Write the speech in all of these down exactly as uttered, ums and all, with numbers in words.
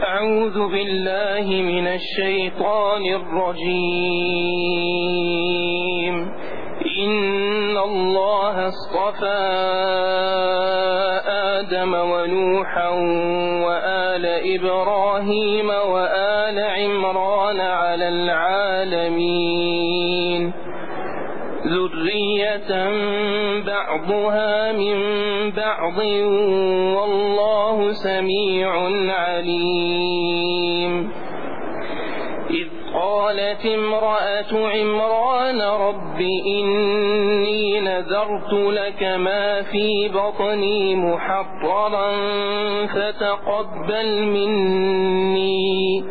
أعوذ بالله من الشيطان الرجيم. إن الله اصطفى آدم ونوحا وآل إبراهيم وآل عمران على العالمين ذرية بعضها من بعض والله سميع عليم. إذ قالت امرأة عمران رب إني نذرت لك ما في بطني محررا فتقبل مني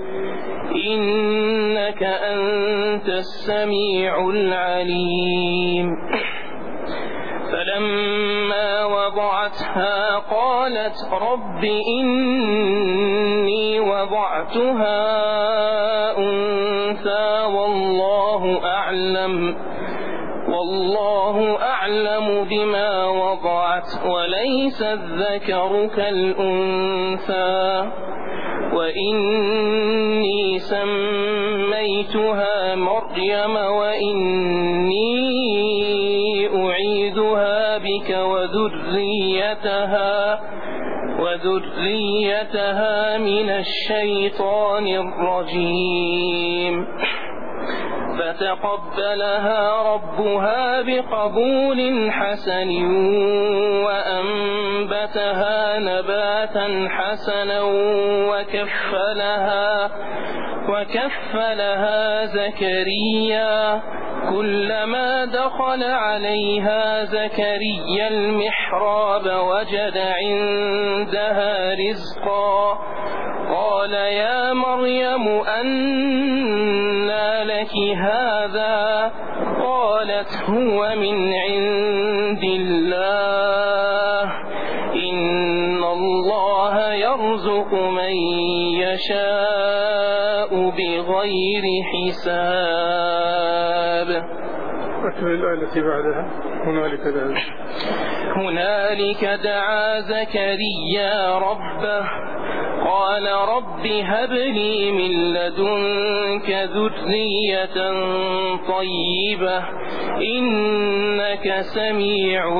إنك أنت السميع العليم. فلما وضعتها قالت رب إني وضعتها أنثى والله أعلم والله أعلم بما وضعت وليس الذكر كالأنثى وإني سميتها مريم وإني أعيذها بك وذريتها وذريتها من الشيطان الرجيم. فتقبلها ربها بقبول حسن وأنبتها نباتا حسنا وكفلها وكفلها زكريا كلما دخل عليها زكريا المحراب وجد عندها رزقا قال يا مريم أنى لك هذا قالت هو من عند الله إن الله يرزق من يشاء بغير حساب. أكمل الآية التي بعدها. هنالك دعا هنالك دعا زكريا ربه قال رب هب لي من لدنك ذرية طيبة إنك سميع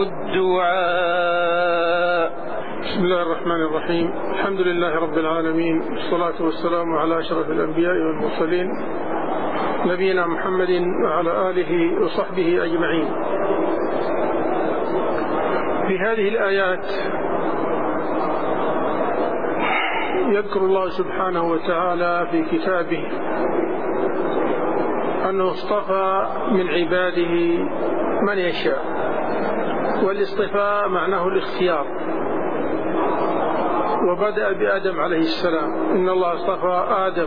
الدعاء. بسم الله الرحمن الرحيم. الحمد لله رب العالمين والصلاة والسلام على أشرف الأنبياء والمرسلين نبينا محمد وعلى آله وصحبه أجمعين. في هذه الآيات يذكر الله سبحانه وتعالى في كتابه أنه اصطفى من عباده من يشاء، والاصطفاء معناه الاختيار، وبدأ بآدم عليه السلام. إن الله اصطفى آدم،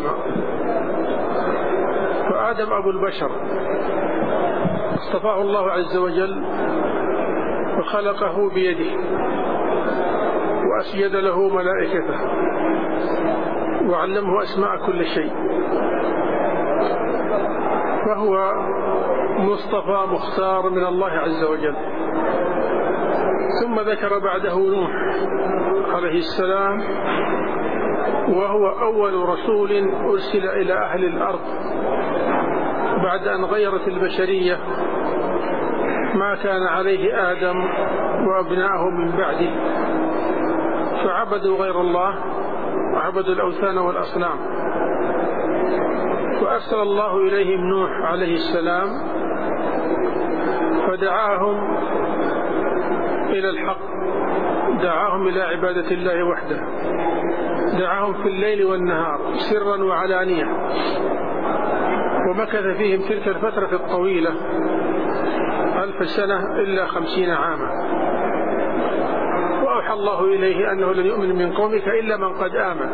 فآدم أبو البشر اصطفاه الله عز وجل وخلقه بيده وأسجد له ملائكته وعلمه أسماء كل شيء، فهو مصطفى مختار من الله عز وجل. ثم ذكر بعده نوح عليه السلام، وهو أول رسول أرسل إلى أهل الأرض بعد أن غيرت البشرية ما كان عليه آدم وأبناءه من بعده، فعبدوا غير الله وعبدوا الأوثان والأصنام. فأرسل الله إليهم نوح عليه السلام فدعاهم إلى الحق، دعاهم إلى عبادة الله وحده، دعاهم في الليل والنهار سرا وعلانية، ومكث فيهم تلك الفترة الطويلة ألف سنة إلا خمسين عاما. وأوحى الله إليه أنه لن يؤمن من قومك إلا من قد آمن.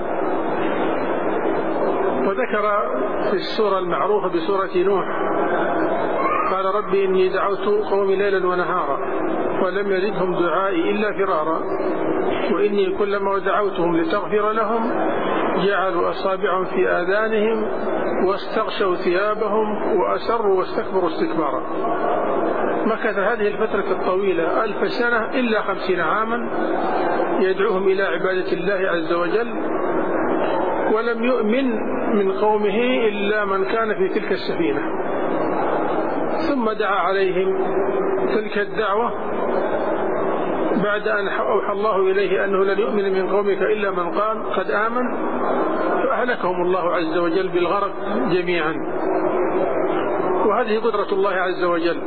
وذكر في السورة المعروفة بسورة نوح قال ربي إني دعوت قومي ليلا ونهارا ولم يزدهم دعائي إلا فرارا وإني كلما دعوتهم لتغفر لهم جعلوا أصابعهم في آذانهم واستغشوا ثيابهم وأسروا واستكبروا استكبارا. مكث هذه الفترة الطويلة ألف سنة إلا خمسين عاما يدعوهم إلى عبادة الله عز وجل ولم يؤمن من قومه إلا من كان في تلك السفينة. ثم دعا عليهم تلك الدعوة بعد أن أوحى الله إليه أنه لن يؤمن من قومك إلا من قال قد آمن، فأهلكهم الله عز وجل بالغرق جميعا. وهذه قدرة الله عز وجل.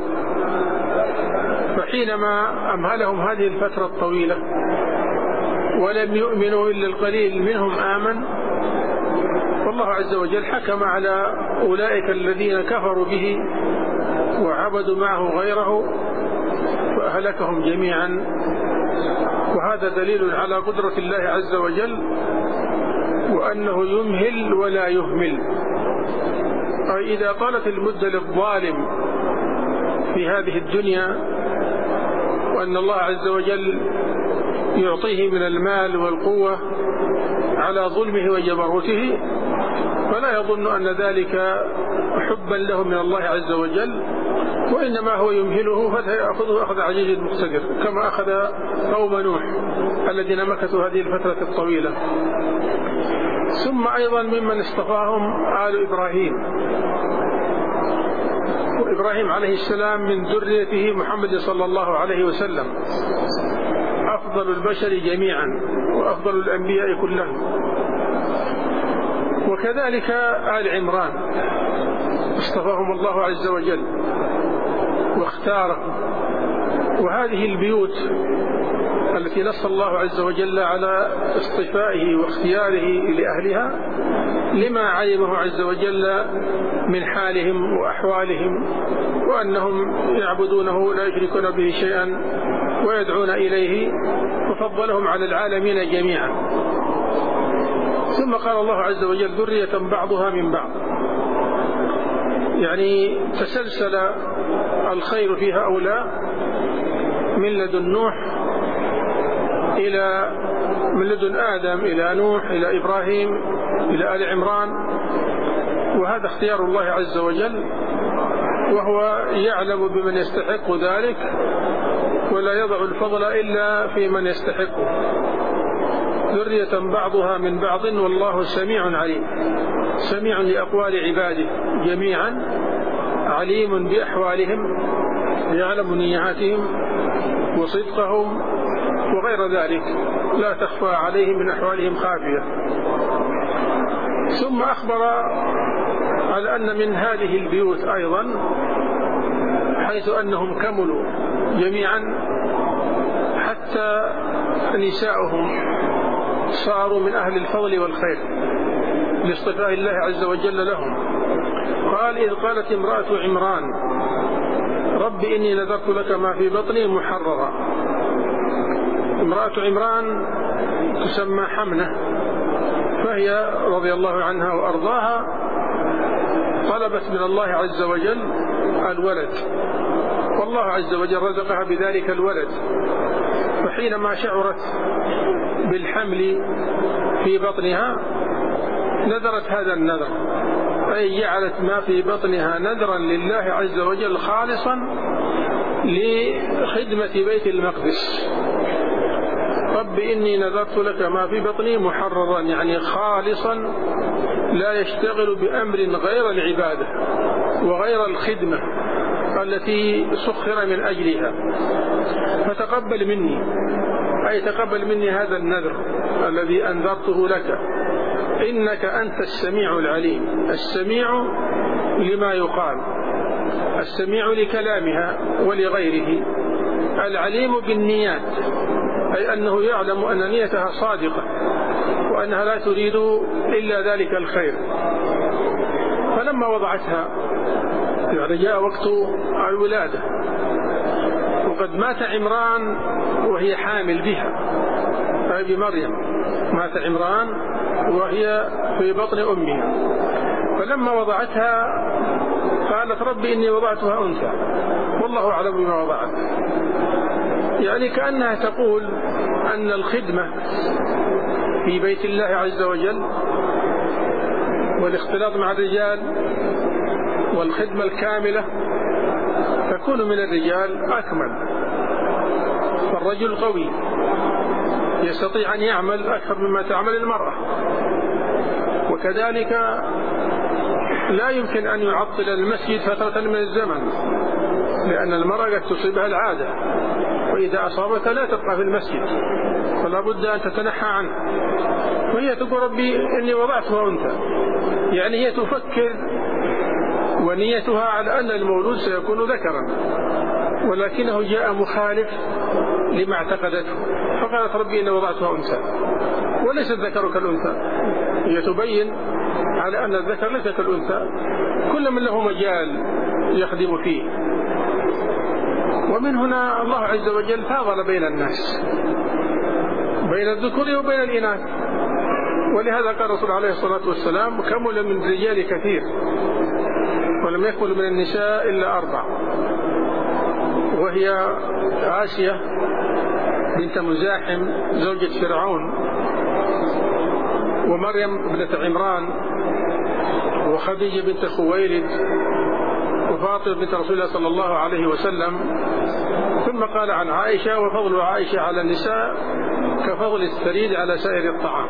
فحينما أمهلهم هذه الفترة الطويلة ولم يؤمنوا إلا القليل منهم آمن، والله عز وجل حكم على أولئك الذين كفروا به وعبدوا معه غيره فأهلكهم جميعا. وهذا دليل على قدرة الله عز وجل وأنه يمهل ولا يهمل. أي إذا طالت المدة للظالم في هذه الدنيا وأن الله عز وجل يعطيه من المال والقوة على ظلمه وجبروته، فلا يظن أن ذلك حبا له من الله عز وجل، وإنما هو يمهله فيأخذه أخذ عزيز مقتدر، كما أخذ قوم نوح الذين مكثوا هذه الفترة الطويلة. ثم أيضا ممن اصطفاهم آل إبراهيم، وإبراهيم عليه السلام من ذريته محمد صلى الله عليه وسلم أفضل البشر جميعا وأفضل الأنبياء كلهم. وكذلك آل عمران اصطفاهم الله عز وجل واختارهم. وهذه البيوت التي نص الله عز وجل على اصطفائه واختياره لأهلها لما علمه عز وجل من حالهم وأحوالهم، وأنهم يعبدونه لا يشركون به شيئا ويدعون إليه، وفضلهم على العالمين جميعا. ثم قال الله عز وجل ذرية بعضها من بعض، يعني تسلسل الخير في هؤلاء من لدن نوح إلى من لدن آدم إلى نوح إلى إبراهيم إلى آل عمران. وهذا اختيار الله عز وجل، وهو يعلم بمن يستحق ذلك ولا يضع الفضل إلا في من يستحقه. ذرية بعضها من بعض والله سميع عليم، سميع لأقوال عباده جميعا، عليم بأحوالهم، يعلم نياتهم وصدقهم وغير ذلك، لا تخفى عليه من أحوالهم خافية. ثم أخبر على أن من هذه البيوت أيضا حيث أنهم كملوا جميعا حتى نساؤهم صاروا من أهل الفضل والخير لاصطفاء الله عز وجل لهم. قال إذ قالت امرأة عمران رب إني نذرت لك ما في بطني محررا. امرأة عمران تسمى حمنة، فهي رضي الله عنها وأرضاها طلبت من الله عز وجل الولد، والله عز وجل رزقها بذلك الولد. فحينما شعرت بالحمل في بطنها نذرت هذا النذر، أي جعلت ما في بطنها نذرا لله عز وجل خالصا لخدمة بيت المقدس. رب إني نذرت لك ما في بطني محررا، يعني خالصا لا يشتغل بأمر غير العبادة وغير الخدمة التي سخر من أجلها، فتقبل مني، أي تقبل مني هذا النذر الذي أنذرته لك، إنك أنت السميع العليم. السميع لما يقال، السميع لكلامها ولغيره، العليم بالنيات، أي أنه يعلم أن نيتها صادقة وأنها لا تريد إلا ذلك الخير. فلما وضعتها يعني جاء وقت الولادة وقد مات عمران وهي حامل بها، أي بمريم، مات عمران وهي في بطن أمها. فلما وضعتها قالت رب إني وضعتها أنثى والله أعلم بما وضعت، يعني كأنها تقول أن الخدمة في بيت الله عز وجل والاختلاط مع الرجال والخدمة الكاملة تكون من الرجال أكمل. فالرجل قوي يستطيع أن يعمل أكثر مما تعمل المرأة، وكذلك لا يمكن أن يعطل المسجد فترة من الزمن، لأن المرأة قد تصيبها العادة، وإذا أصابتها لا تبقى في المسجد، فلا بد أن تتنحى عنه. وهي تقول ربي إني وضعتها أنثى، يعني هي تفكر ونيتها على أن المولود سيكون ذكرا، ولكنه جاء مخالف لما اعتقدته، فقالت ربي إني وضعتها أنثى وليس الذكر كالأنثى. هي تبين على أن الذكر ليس كالأنثى، كل من له مجال يخدم فيه. ومن هنا الله عز وجل فاضل بين الناس، بين الذكور وبين الإناث، ولهذا قال الرسول عليه الصلاة والسلام كمل من الرجال كثير ولم يكمل من النساء إلا أربع، وهي عاسية بنت مزاحم زوجة فرعون، ومريم بنت عمران، وخديجة بنت خويلد، وفاطمة بنت رسول الله صلى الله عليه وسلم. ثم قال عن عائشة: وفضل عائشة على النساء كفضل الثريد على سائر الطعام.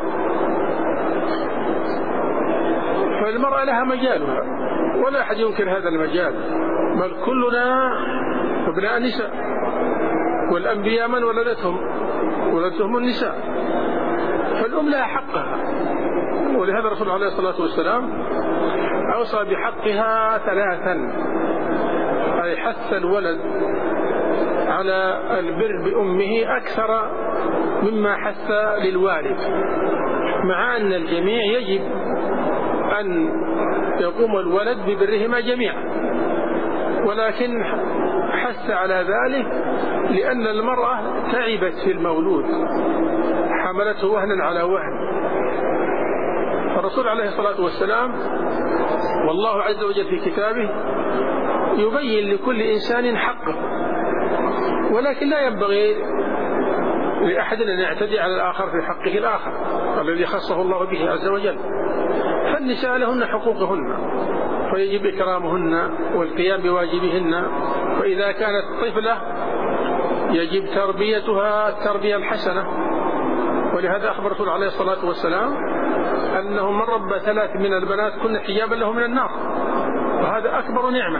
فالمرأة لها مجالها ولا أحد ينكر هذا المجال، بل كلنا ابناء نساء، والأنبياء من ولدتهم ولدتهم النساء، فالأم لها حقها. ولهذا الرسول عليه الصلاة والسلام أوصى بحقها ثلاثا، أي حث الولد على البر بأمه أكثر مما حث للوالد، مع أن الجميع يجب أن يقوم الولد ببرهما جميعا، ولكن حث على ذلك لأن المرأة تعبت في المولود، حملته وهنا على وهن. الرسول عليه الصلاة والسلام والله عز وجل في كتابه يبين لكل إنسان حقه، ولكن لا ينبغي لأحد أن يعتدي على الآخر في حقه الآخر الذي خصه الله به عز وجل. فالنساء لهن حقوقهن، فيجب إكرامهن والقيام بواجبهن، وإذا كانت طفلة يجب تربيتها التربية الحسنة. ولهذا أخبر الرسول عليه الصلاة والسلام أنه من ربى ثلاث من البنات كن حجابا له من النار، وهذا أكبر نعمة.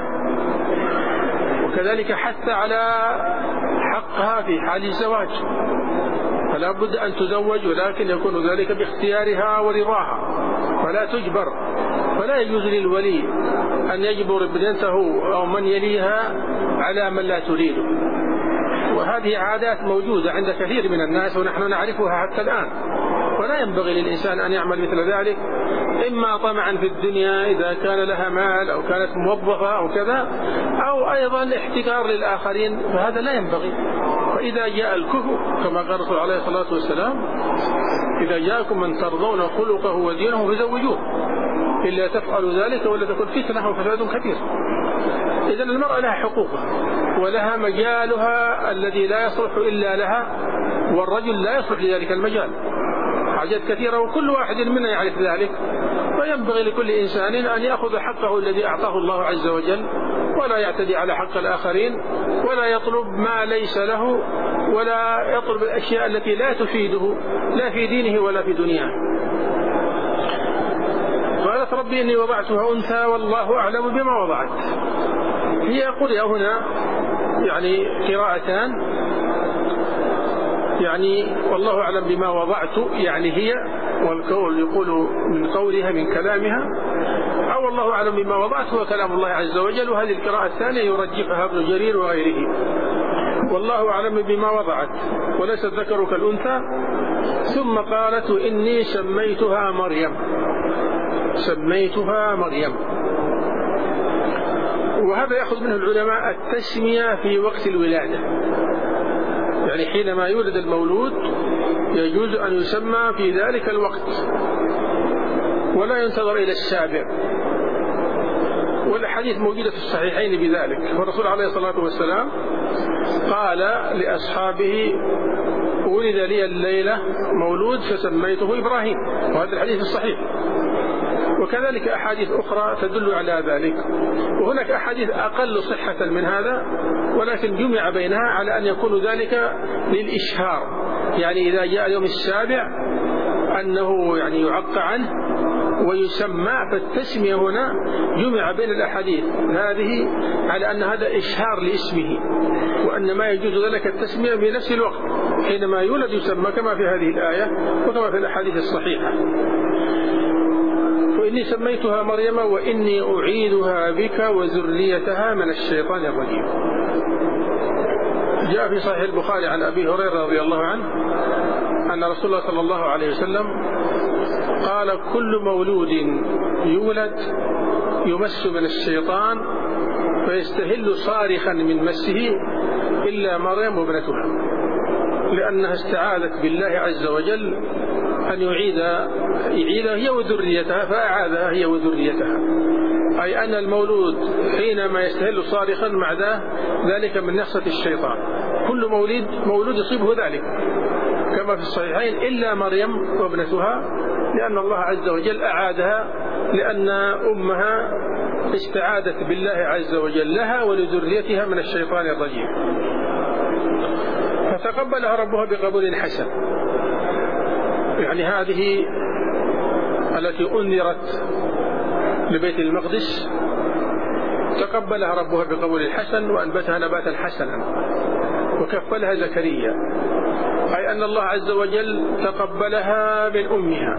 وكذلك حث على حقها في حال الزواج، فلا بد أن تزوج، ولكن يكون ذلك باختيارها ورضاها، فلا تجبر. فلا يجوز للولي أن يجبر ابنته أو من يليها على من لا تريده، وهذه عادات موجودة عند كثير من الناس ونحن نعرفها حتى الآن. ولا ينبغي للإنسان أن يعمل مثل ذلك، إما طمعا في الدنيا إذا كان لها مال أو كانت موظفة أو كذا، أو أيضا احتكار للآخرين، فهذا لا ينبغي. فإذا جاء الكفر كما قال الرسول عليه الصلاة والسلام: إذا جاءكم من ترضون خلقه ودينه فزوجوه، إلا تفعلوا ذلك ولا تكون فتنة وفساد كثير. إذن المرأة لها حقوقها ولها مجالها الذي لا يصلح إلا لها، والرجل لا يصلح لذلك المجال، حاجات كثيرة وكل واحد منا يعرف ذلك. فينبغي لكل إنسان أن يأخذ حقه الذي أعطاه الله عز وجل، ولا يعتدي على حق الآخرين، ولا يطلب ما ليس له، ولا يطلب الأشياء التي لا تفيده لا في دينه ولا في دنياه. قالت ربي إني وضعتها أنثى والله أعلم بما وضعت. هي قرئ هنا يعني قراءتان، يعني والله أعلم بما وضعت، يعني هي، والقول يقول من قولها من كلامها، أو والله أعلم بما وضعت هو كلام الله عز وجل. وهذه القراءة الثانية يرجحها ابن جرير وغيره، والله أعلم بما وضعت وليس الذكر كالأنثى. ثم قالت إني سميتها مريم، سميتها مريم. وهذا يأخذ منه العلماء التسمية في وقت الولادة، يعني حينما يولد المولود يجوز أن يسمى في ذلك الوقت ولا ينتظر إلى السابع. والحديث موجودة في الصحيحين بذلك. والرسول عليه الصلاة والسلام قال لأصحابه: ولد لي الليلة مولود فسميته إبراهيم، وهذا الحديث الصحيح. وكذلك أحاديث أخرى تدل على ذلك، وهناك أحاديث أقل صحة من هذا ولكن جمع بينها على أن يكون ذلك للإشهار، يعني إذا جاء اليوم السابع أنه يعني يعق عنه ويسمى، فالتسمية هنا جمع بين الأحاديث هذه على أن هذا إشهار لاسمه، وأن ما يجوز ذلك التسمية بنفس الوقت حينما يولد يسمى، كما في هذه الآية وكما في الأحاديث الصحيحة. وإني سميتها مريم وإني أعيدها بك وذريتها من الشيطان الرجيم. جاء في صحيح البخاري عن أبي هريرة رضي الله عنه أن رسول الله صلى الله عليه وسلم قال: كل مولود يولد يمس من الشيطان فيستهل صارخا من مسه إلا مريم وابنتها، لأنها استعاذت بالله عز وجل أن يعيد يعيدها هي وذريتها، فأعاذها هي وذريتها، أي أن المولود حينما يستهل صارخا مع ذلك من نخسة الشيطان. كل مولود مولود يصيبه ذلك كما في الصحيحين إلا مريم وابنتها، لأن الله عز وجل أعادها، لأن أمها استعاذت بالله عز وجل لها ولذريتها من الشيطان الرجيم، فتقبلها ربها بقبول حسن. يعني هذه التي أنذرت لبيت المقدس تقبلها ربها بقبول حسن وأنبتها نباتا حسنا، وكفلها زكريا، أي أن الله عز وجل تقبلها من أمها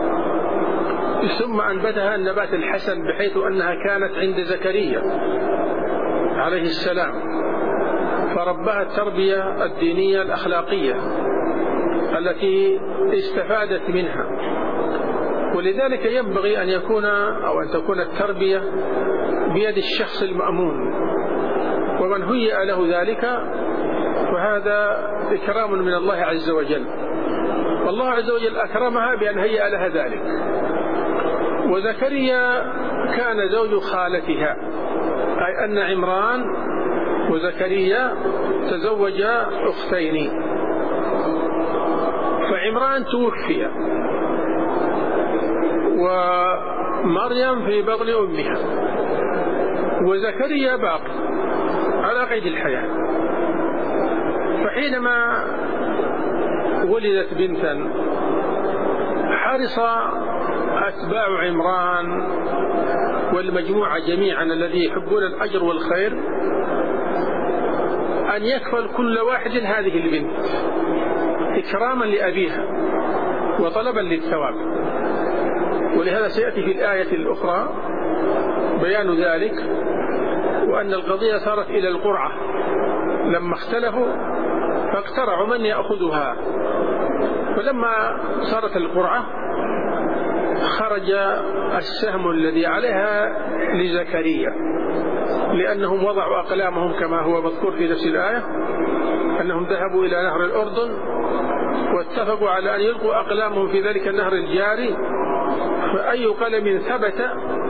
ثم أنبتها النبات الحسن، بحيث أنها كانت عند زكريا عليه السلام، فربها التربية الدينية الأخلاقية التي استفادت منها. ولذلك ينبغي أن يكون أو أن تكون التربية بيد الشخص المأمون، ومن هيأ له ذلك فهذا إكرام من الله عز وجل، والله عز وجل أكرمها بأن هيأ لها ذلك. وزكريا كان زوج خالتها، أي أن عمران وزكريا تزوجا أختين، فعمران توفي ومريم في بطن أمها، وزكريا باقي على قيد الحياة. فحينما ولدت بنتا حرص أتباع عمران والمجموعة جميعا الذي يحبون الأجر والخير أن يكفل كل واحد هذه البنت إكراما لأبيها وطلبا للثواب. ولهذا سيأتي في الآية الأخرى بيان ذلك، وأن القضية صارت إلى القرعة لما اختلفوا فاقترعوا من يأخذها، فلما صارت القرعة خرج السهم الذي عليها لزكريا، لأنهم وضعوا أقلامهم كما هو مذكور في نفس الآية، أنهم ذهبوا إلى نهر الأردن واتفقوا على أن يلقوا أقلامهم في ذلك النهر الجاري، فأي قلم ثبت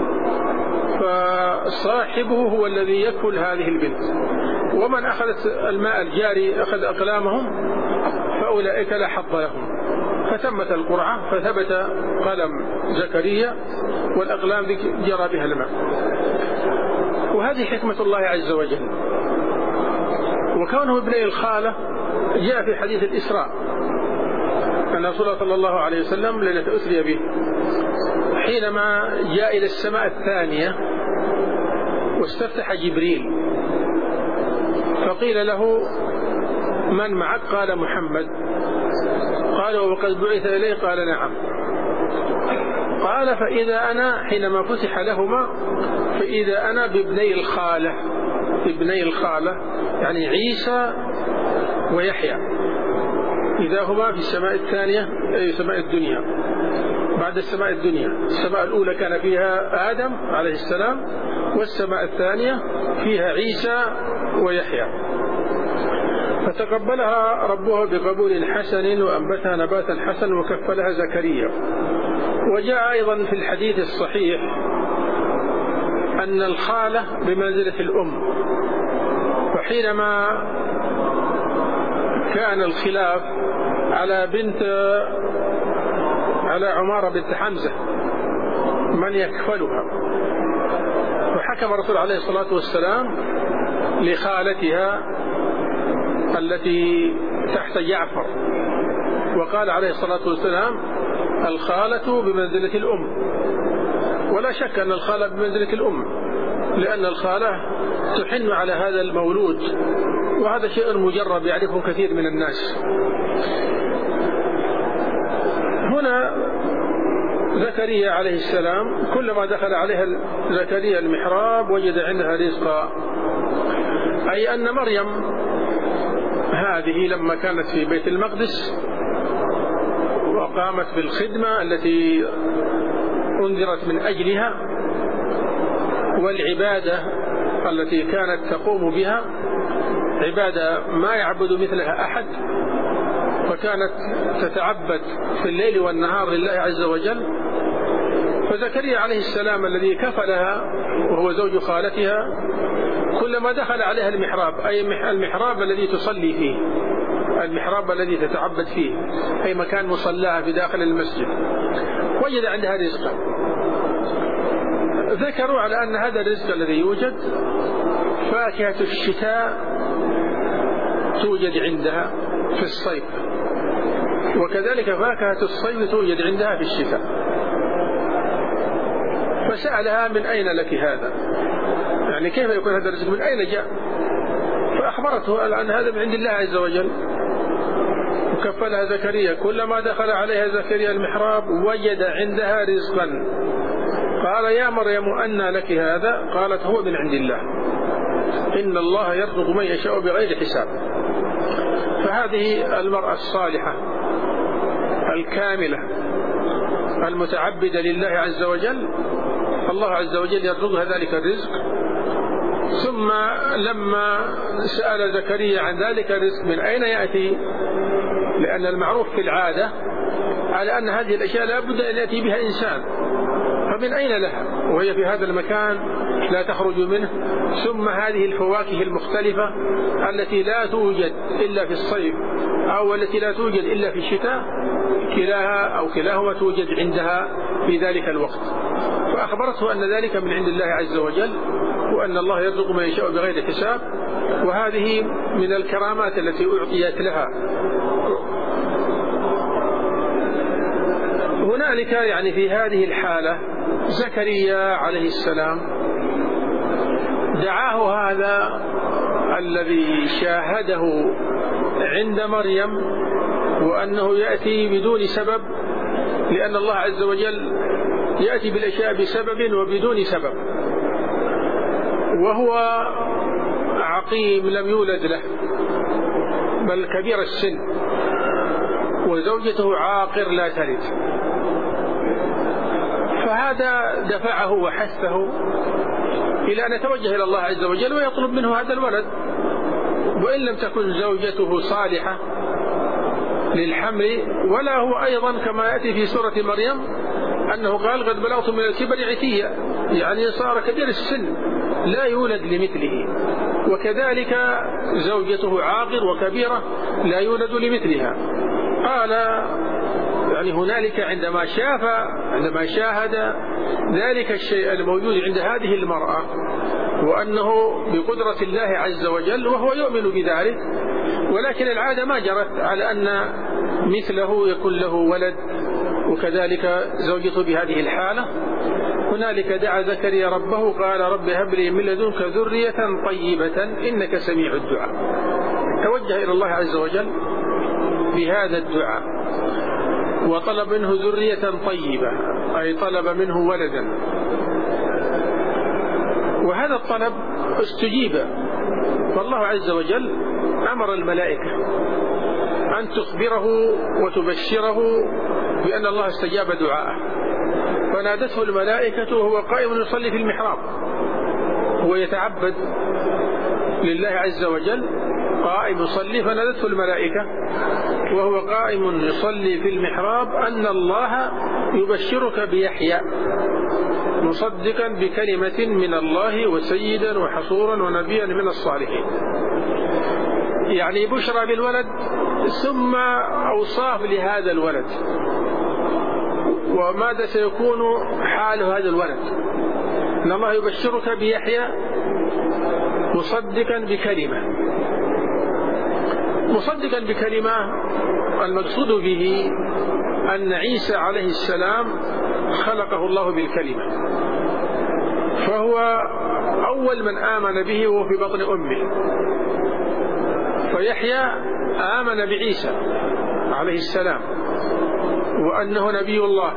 فصاحبه هو الذي يكفل هذه البنت، ومن أخذت الماء الجاري أخذ أقلامهم فأولئك لا حظ لهم. فتمت القرعة فثبت قلم زكريا والأقلام جرى بها الماء. وهذه حكمة الله عز وجل. وكونه ابني الخالة جاء في حديث الإسراء أن رسول الله صلى الله عليه وسلم ليلة أسري به حينما جاء إلى السماء الثانية واستفتح جبريل فقيل له: من معك؟ قال: محمد. قال: وقد بعث إليه؟ قال: نعم. قال: فإذا أنا حينما فتح لهما فإذا أنا بابني الخالة. ابني الخالة يعني عيسى ويحيى، إذا هما في السماء الثانية أي سماء الدنيا بعد السماء الدنيا. السماء الأولى كان فيها آدم عليه السلام، والسماء الثانية فيها عيسى ويحيى. فتقبلها ربها بقبول حسن وأنبتها نباتا حسن وكفلها زكريا. وجاء أيضا في الحديث الصحيح أن الخالة بمنزلة الأم، فحينما كان الخلاف على بنت على عمارة بنت حمزة من يكفلها، فحكم الرسول عليه الصلاة والسلام لخالتها التي تحت جعفر، وقال عليه الصلاة والسلام الخالة بمنزلة الأم، ولا شك أن الخالة بمنزلة الأم، لأن الخالة تحن على هذا المولود، وهذا شيء مجرب يعرفه كثير من الناس. هنا زكريا عليه السلام كلما دخل عليها زكريا المحراب وجد عندها رزقا، أي أن مريم هذه لما كانت في بيت المقدس وقامت بالخدمة التي أنذرت من أجلها والعبادة التي كانت تقوم بها، عبادة ما يعبد مثلها أحد، فكانت تتعبد في الليل والنهار لله عز وجل. فزكريا عليه السلام الذي كفلها وهو زوج خالتها كلما دخل عليها المحراب، أي المحراب الذي تصلي فيه، المحراب الذي تتعبد فيه، أي مكان مصلاها في داخل المسجد، وجد عندها رزقا. ذكروا على أن هذا الرزق الذي يوجد فاكهة الشتاء توجد عندها في الصيف، وكذلك فاكهة الصيف توجد عندها في الشتاء. فسألها من أين لك هذا، يعني كيف يكون هذا الرزق، من أين جاء؟ فأخبرته أن هذا من عند الله عز وجل. وكفلها زكريا كلما دخل عليها زكريا المحراب وجد عندها رزقا. قال يا مريم أنى لك هذا؟ قالت هو من عند الله، إن الله يرزق من يشاء بغير حساب. فهذه المرأة الصالحة الكاملة المتعبدة لله عز وجل، الله عز وجل يرزقها ذلك الرزق. ثم لما سأل زكريا عن ذلك الرزق من أين يأتي، لأن المعروف في العادة على أن هذه الأشياء لا بد أن يأتي بها إنسان، فمن أين لها وهي في هذا المكان لا تخرج منه؟ ثم هذه الفواكه المختلفة التي لا توجد إلا في الصيف أو التي لا توجد إلا في الشتاء، كلاها أو كلاهما توجد عندها في ذلك الوقت. فأخبرته أن ذلك من عند الله عز وجل، وأن الله يرزق من يشاء بغير حساب، وهذه من الكرامات التي أعطيت لها. هنالك يعني في هذه الحالة زكريا عليه السلام دعاه هذا الذي شاهده عند مريم، وأنه يأتي بدون سبب، لأن الله عز وجل يأتي بالأشياء بسبب وبدون سبب. وهو عقيم لم يولد له بل كبير السن، وزوجته عاقر لا تلد، فهذا دفعه وحثه إلى أن يتوجه إلى الله عز وجل ويطلب منه هذا الولد، وإن لم تكن زوجته صالحة للحمل. ولا هو أيضا كما يأتي في سورة مريم أنه قال قد بلغت من الكبر عتيا، يعني صار كبير السن لا يولد لمثله، وكذلك زوجته عاقر وكبيرة لا يولد لمثلها. قال يعني هنالك عندما شاف عندما شاهد ذلك الشيء الموجود عند هذه المرأة، وأنه بقدرة الله عز وجل، وهو يؤمن بذلك، ولكن العادة ما جرت على أن مثله يكون له ولد، وكذلك زوجته بهذه الحالة. هنالك دعا زكريا ربه قال رب هب لي من لدنك ذرية طيبة إنك سميع الدعاء. توجه إلى الله عز وجل بهذا الدعاء وطلب منه ذرية طيبة، أي طلب منه ولدا، وهذا الطلب استجيب. فالله عز وجل أمر الملائكة أن تخبره وتبشره بأن الله استجاب دعاءه، فنادته الملائكة وهو قائم يصلي في المحراب، هو يتعبد لله عز وجل قائم يصلي، فنادته الملائكة وهو قائم يصلي في المحراب أن الله يبشرك بيحيى مصدقا بكلمة من الله وسيدا وحصورا ونبيا من الصالحين. يعني بشرى بالولد ثم أوصاف لهذا الولد وماذا سيكون حال هذا الولد. إن الله يبشرك بيحيى مصدقا بكلمة. مصدقا بكلمة المقصود به أن عيسى عليه السلام خلقه الله بالكلمة، فهو أول من آمن به وهو في بطن أمه. فيحيى آمن بعيسى عليه السلام وأنه نبي الله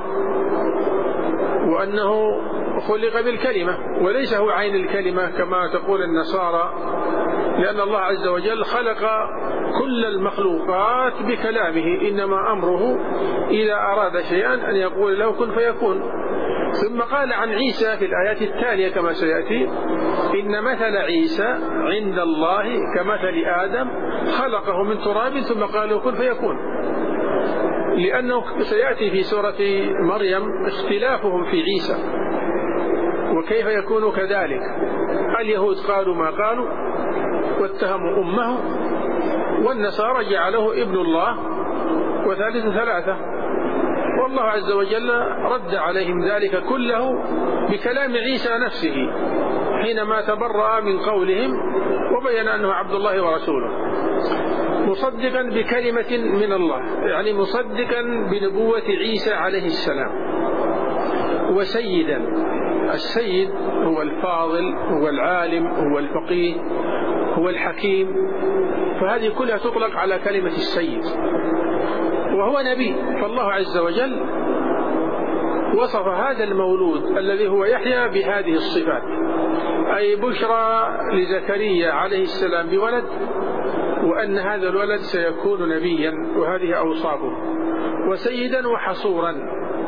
وأنه خلق بالكلمة، وليس هو عين الكلمة كما تقول النصارى، لأن الله عز وجل خلق كل المخلوقات بكلامه، إنما أمره إذا أراد شيئا أن يقول له كن فيكون. ثم قال عن عيسى في الآيات التالية كما سيأتي: إن مثل عيسى عند الله كمثل آدم خلقه من تراب ثم قال له كن فيكون، لأنه سيأتي في سورة مريم اختلافهم في عيسى وكيف يكون كذلك. اليهود قالوا ما قالوا واتهموا أمه، والنصارى جعله ابن الله وثالث ثلاثة، والله عز وجل رد عليهم ذلك كله بكلام عيسى نفسه حينما تبرأ من قولهم وبين أنه عبد الله ورسوله، مصدقا بكلمة من الله، يعني مصدقا بنبوة عيسى عليه السلام، وسيدا. السيد هو الفاضل، هو العالم، هو الفقيه، هو الحكيم، فهذه كلها تطلق على كلمة السيد. وهو نبي، فالله عز وجل وصف هذا المولود الذي هو يحيى بهذه الصفات، أي بشرى لزكريا عليه السلام بولد، وأن هذا الولد سيكون نبيا، وهذه أوصافه. وسيدا وحصورا.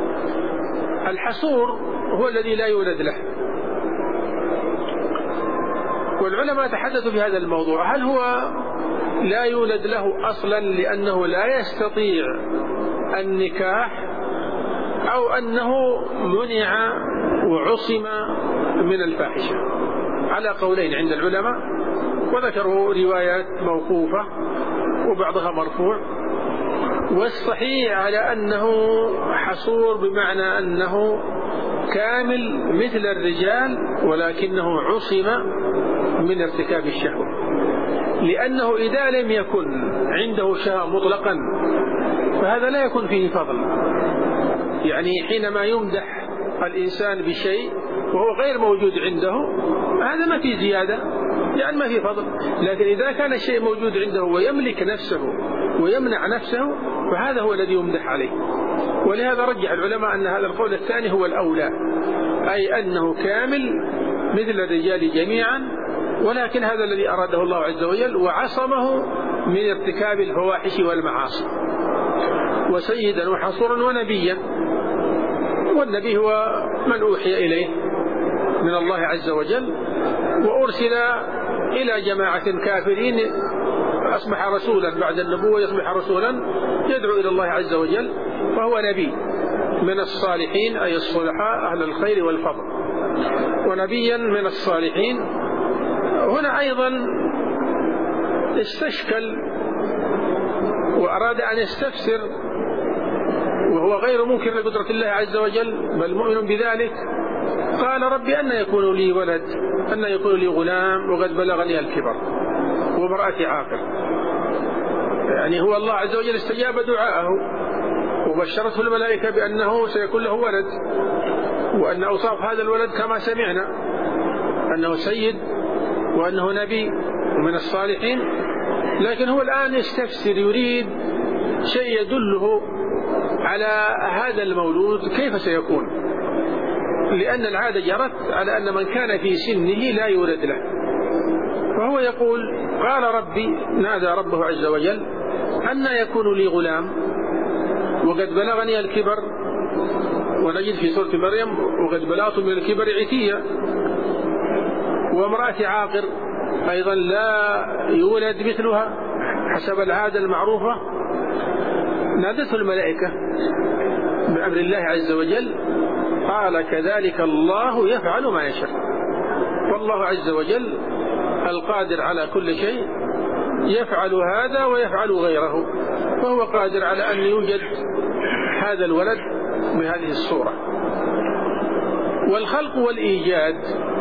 الحصور هو الذي لا يولد له، والعلماء تحدثوا في هذا الموضوع: هل هو لا يولد له أصلا لأنه لا يستطيع النكاح، أو أنه منع وعصم من الفاحشة؟ على قولين عند العلماء، وذكروا روايات موقوفة وبعضها مرفوع. والصحيح على أنه حصور بمعنى أنه كامل مثل الرجال، ولكنه عصم من ارتكاب الشهوة، لأنه إذا لم يكن عنده شهوة مطلقا فهذا لا يكون فيه فضل. يعني حينما يمدح الإنسان بشيء وهو غير موجود عنده هذا ما فيه زيادة، يعني ما فيه فضل. لكن إذا كان الشيء موجود عنده ويملك نفسه ويمنع نفسه فهذا هو الذي يمدح عليه. ولهذا رجح العلماء أن هذا القول الثاني هو الأولى، أي أنه كامل مثل الرجال جميعا، ولكن هذا الذي أراده الله عز وجل وعصمه من ارتكاب الفواحش والمعاصي. وسيدا وحصورا ونبيا. والنبي هو من أوحي إليه من الله عز وجل وأرسل إلى جماعة كافرين، أصبح رسولا بعد النبوة، يصبح رسولا يدعو إلى الله عز وجل، فهو نبي من الصالحين، أي الصلحاء أهل الخير والفضل، ونبيا من الصالحين. هنا أيضا استشكل وأراد أن يستفسر، وهو غير منكر لقدرة الله عز وجل بل مؤمن بذلك. قال: ربي أن يكون لي ولد، أن يكون لي غلام وقد بلغني الكبر وامرأتي عاقر. يعني هو الله عز وجل استجاب دعاءه وبشرته الملائكة بأنه سيكون له ولد، وأن أوصاف هذا الولد كما سمعنا أنه سيد وأنه نبي ومن الصالحين. لكن هو الآن يستفسر، يريد شيء يدله على هذا المولود كيف سيكون، لأن العادة جرت على أن من كان في سنه لا يولد له. فهو يقول: قال ربي، نادى ربه عز وجل: أن يكون لي غلام وقد بلغني الكبر. ونجد في سورة مريم: وقد بلغت من الكبر عتيا. وامرأتي عاقر، أيضا لا يولد مثلها حسب العادة المعروفة. نادته الملائكة بأمر الله عز وجل، قال: كذلك الله يفعل ما يشاء. والله عز وجل القادر على كل شيء يفعل هذا ويفعل غيره، فهو قادر على أن يوجد هذا الولد بهذه الصورة. والخلق والإيجاد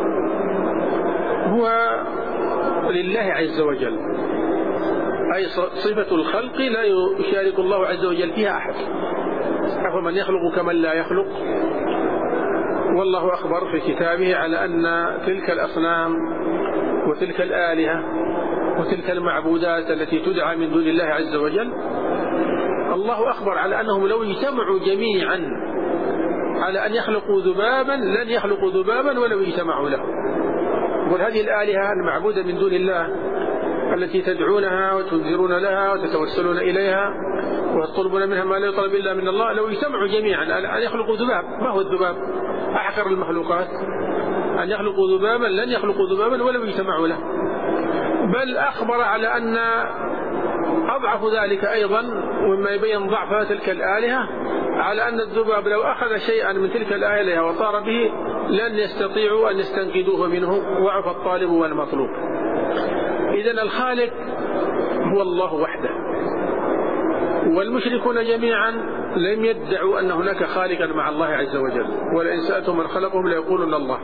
هو لله عز وجل، أي صفة الخلق لا يشارك الله عز وجل فيها أحد، أفمن يخلق كمن لا يخلق. والله أخبر في كتابه على أن تلك الأصنام وتلك الآلهة وتلك المعبودات التي تدعى من دون الله عز وجل، الله أخبر على أنهم لو اجتمعوا جميعا على أن يخلقوا ذبابا لن يخلقوا ذبابا ولو اجتمعوا له. وهذه الآلهة المعبودة من دون الله التي تدعونها وتنذرون لها وتتوسلون إليها وتطلبون منها ما لا يطلب إلا من الله، لو اجتمعوا جميعا أن يخلقوا ذباب، ما هو الذباب؟ أحقر المخلوقات، أن يخلقوا ذبابا لن يخلقوا ذبابا ولو اجتمعوا له. بل أخبر على أن أضعف ذلك أيضا، ومما يبين ضعف تلك الآلهة، على أن الذباب لو أخذ شيئا من تلك الآلهة وطار به لن يستطيعوا أن يستنقذوه منه، ضعف الطالب والمطلوب. إذن الخالق هو الله وحده، والمشركون جميعا لم يدعوا أن هناك خالقا مع الله عز وجل، ولئن سألتم من خلقهم ليقولن الله.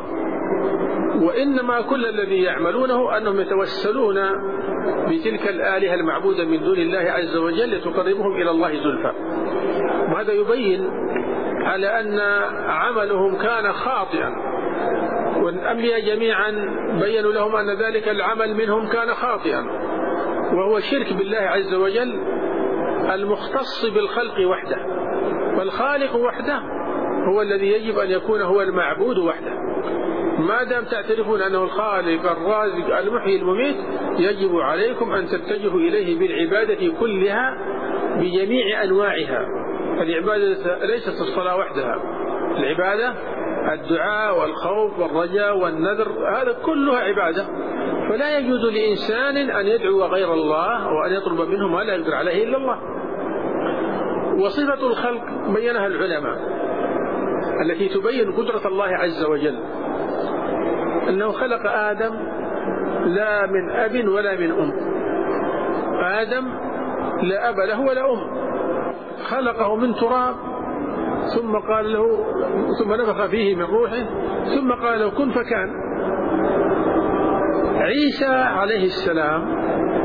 وإنما كل الذي يعملونه أنهم يتوسلون بتلك الآلهة المعبودة من دون الله عز وجل لتقربهم إلى الله زلفى. وهذا يبين على أن عملهم كان خاطئا، والأنبياء جميعا بيّنوا لهم أن ذلك العمل منهم كان خاطئا، وهو الشرك بالله عز وجل المختص بالخلق وحده. فالخالق وحده هو الذي يجب أن يكون هو المعبود وحده. ما دام تعترفون أنه الخالق الرازق المحيي المميت، يجب عليكم أن تتجهوا إليه بالعبادة كلها بجميع أنواعها. العبادة ليست الصلاة وحدها، العبادة الدعاء والخوف والرجاء والنذر، هذا كلها عبادة. فلا يجوز لإنسان أن يدعو غير الله وأن يطلب منه ما لا يقدر عليه إلا الله. وصفة الخلق بينها العلماء التي تبين قدرة الله عز وجل، أنه خلق آدم لا من أب ولا من أم. آدم لا أب له ولا أم، خلقه من تراب ثم قال له ثم نفخ فيه من روحه ثم قال له كن فكان. عيسى عليه السلام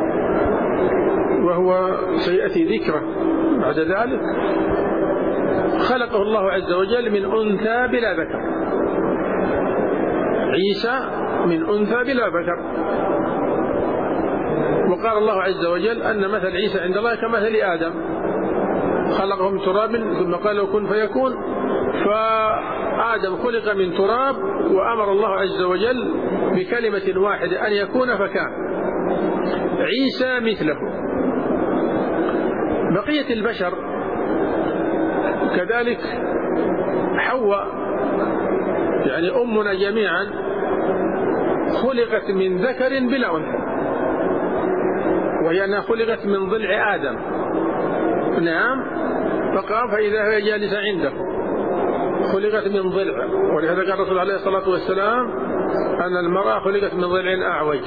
وهو سيأتي ذكره بعد ذلك خلقه الله عز وجل من أنثى بلا ذكر. عيسى من أنثى بلا ذكر. وقال الله عز وجل أن مثل عيسى عند الله كمثل آدم، خلقه من تراب ثم قال له كن فيكون. فآدم خلق من تراب وأمر الله عز وجل بكلمة واحدة أن يكون فكان. عيسى مثله. بقية البشر كذلك، حواء يعني أمنا جميعا خلقت من ذكر بلا أنثى، وهي أنها خلقت من ضلع آدم. نعم، فقام فإذا هي جالسة عنده، خلقت من ضلع. ولهذا قال الرسول عليه الصلاة والسلام أن المرأة خلقت من ضلع أعوج،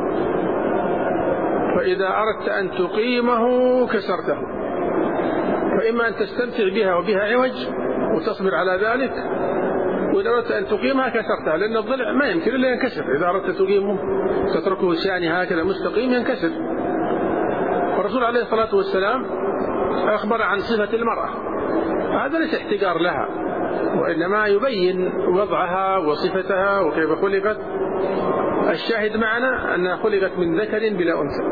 فإذا أردت أن تقيمه كسرته، فإما أن تستمتع بها وبها عوج وتصبر على ذلك، وإذا أردت أن تقيمها كسرتها، لأن الضلع ما يمكن إلا ينكسر. إذا أردت تقيمه تتركه ساني هكذا مستقيم ينكسر. والرسول عليه الصلاة والسلام أخبر عن صفة المرأة، هذا ليس احتقار لها، وإنما يبين وضعها وصفتها وكيف خلقت. الشاهد معنا أنها خلقت من ذكر بلا أنثى.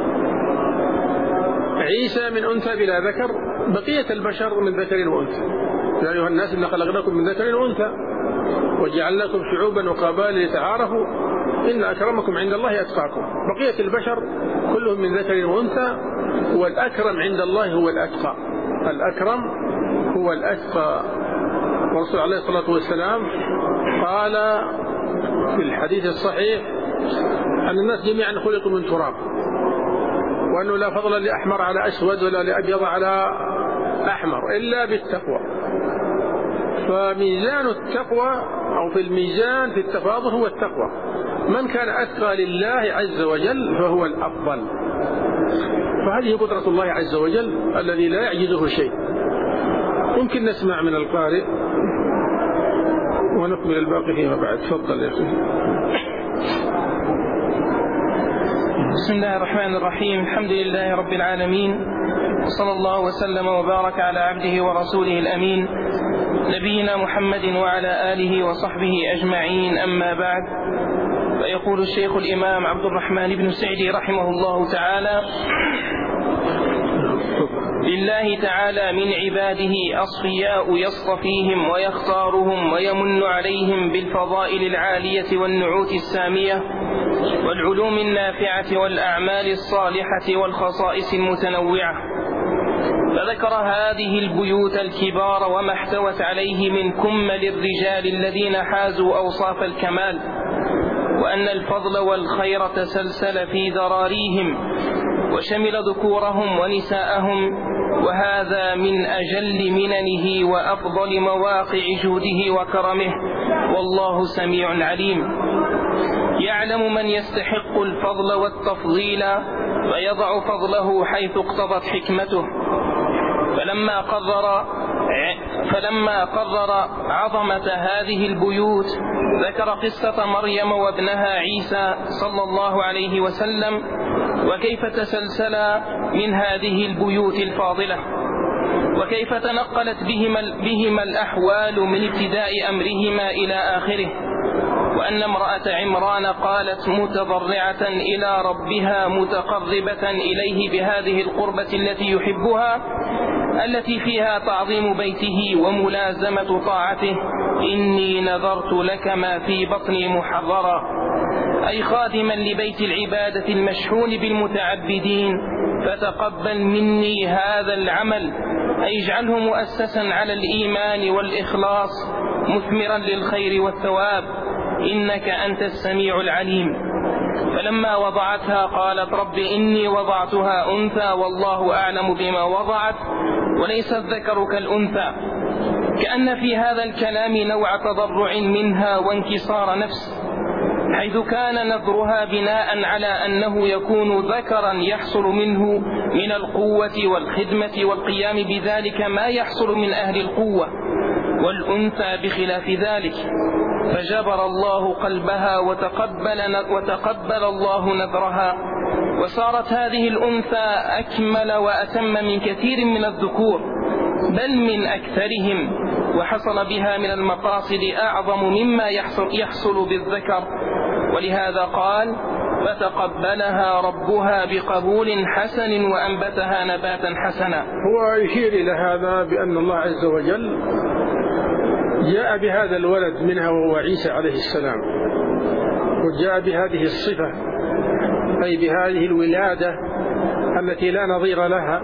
عيسى من أنثى بلا ذكر، بقية البشر من ذكر وأنثى. يا أيها الناس إنا خلقناكم من ذكر وأنثى وجعلناكم شعوبا وقبائل لتعارفوا إن أكرمكم عند الله أتقاكم. بقية البشر كلهم من ذكر وأنثى، والأكرم عند الله هو الأتقى. الأكرم هو الأتقى. والرسول عليه الصلاة والسلام قال في الحديث الصحيح أن الناس جميعا خلقوا من تراب، وأنه لا فضل لأحمر على أسود ولا لأبيض على أحمر إلا بالتقوى. فميزان التقوى أو في الميزان في التفاضل هو التقوى. من كان أتقى لله عز وجل فهو الأفضل. فهذه قدرة الله عز وجل الذي لا يعجزه شيء. ممكن نسمع من القارئ ونكمل الباقي فيما بعد. تفضل يا أخي. بسم الله الرحمن الرحيم. الحمد لله رب العالمين، وصلى الله وسلم وبارك على عبده ورسوله الأمين نبينا محمد وعلى آله وصحبه أجمعين. أما بعد، فيقول الشيخ الإمام عبد الرحمن بن سعدي رحمه الله تعالى: لله تعالى من عباده أصفياء يصطفيهم ويختارهم ويمن عليهم بالفضائل العالية والنعوت السامية والعلوم النافعة والأعمال الصالحة والخصائص المتنوعة. فذكر هذه البيوت الكبار وما احتوت عليه من كمل الرجال الذين حازوا أوصاف الكمال، وأن الفضل والخير تسلسل في ذراريهم وشمل ذكورهم ونساءهم، وهذا من أجل مننه وأفضل مواقع جوده وكرمه، والله سميع عليم. يعلم من يستحق الفضل والتفضيل فيضع فضله حيث اقتضت حكمته. فلما قرر فلما قرر عظمة هذه البيوت ذكر قصة مريم وابنها عيسى صلى الله عليه وسلم، وكيف تسلسلا من هذه البيوت الفاضلة، وكيف تنقلت بهما, بهما الأحوال من ابتداء أمرهما إلى آخره، وأن امرأة عمران قالت متضرعة إلى ربها متقربة إليه بهذه القربة التي يحبها، التي فيها تعظيم بيته وملازمة طاعته: إني نذرت لك ما في بطني محررا، أي خادما لبيت العبادة المشحون بالمتعبدين، فتقبل مني هذا العمل، أي اجعله مؤسسا على الإيمان والإخلاص مثمرا للخير والثواب، إنك أنت السميع العليم. فلما وضعتها قالت: رب إني وضعتها أنثى والله أعلم بما وضعت وليس الذكر كالأنثى، كأن في هذا الكلام نوع تضرع منها وانكسار نفس، حيث كان نذرها بناء على أنه يكون ذكرا يحصل منه من القوة والخدمة والقيام بذلك ما يحصل من أهل القوة، والأنثى بخلاف ذلك. فجبر الله قلبها وتقبل, وتقبل الله نذرها، وصارت هذه الأنثى أكمل وأتم من كثير من الذكور، بل من أكثرهم، وحصل بها من المقاصد أعظم مما يحصل, يحصل بالذكر. ولهذا قال: فتقبلها ربها بقبول حسن وأنبتها نباتا حسنا. هو يشير إلى هذا بأن الله عز وجل جاء بهذا الولد منها وهو عيسى عليه السلام، وجاء بهذه الصفة، أي بهذه الولادة التي لا نظير لها،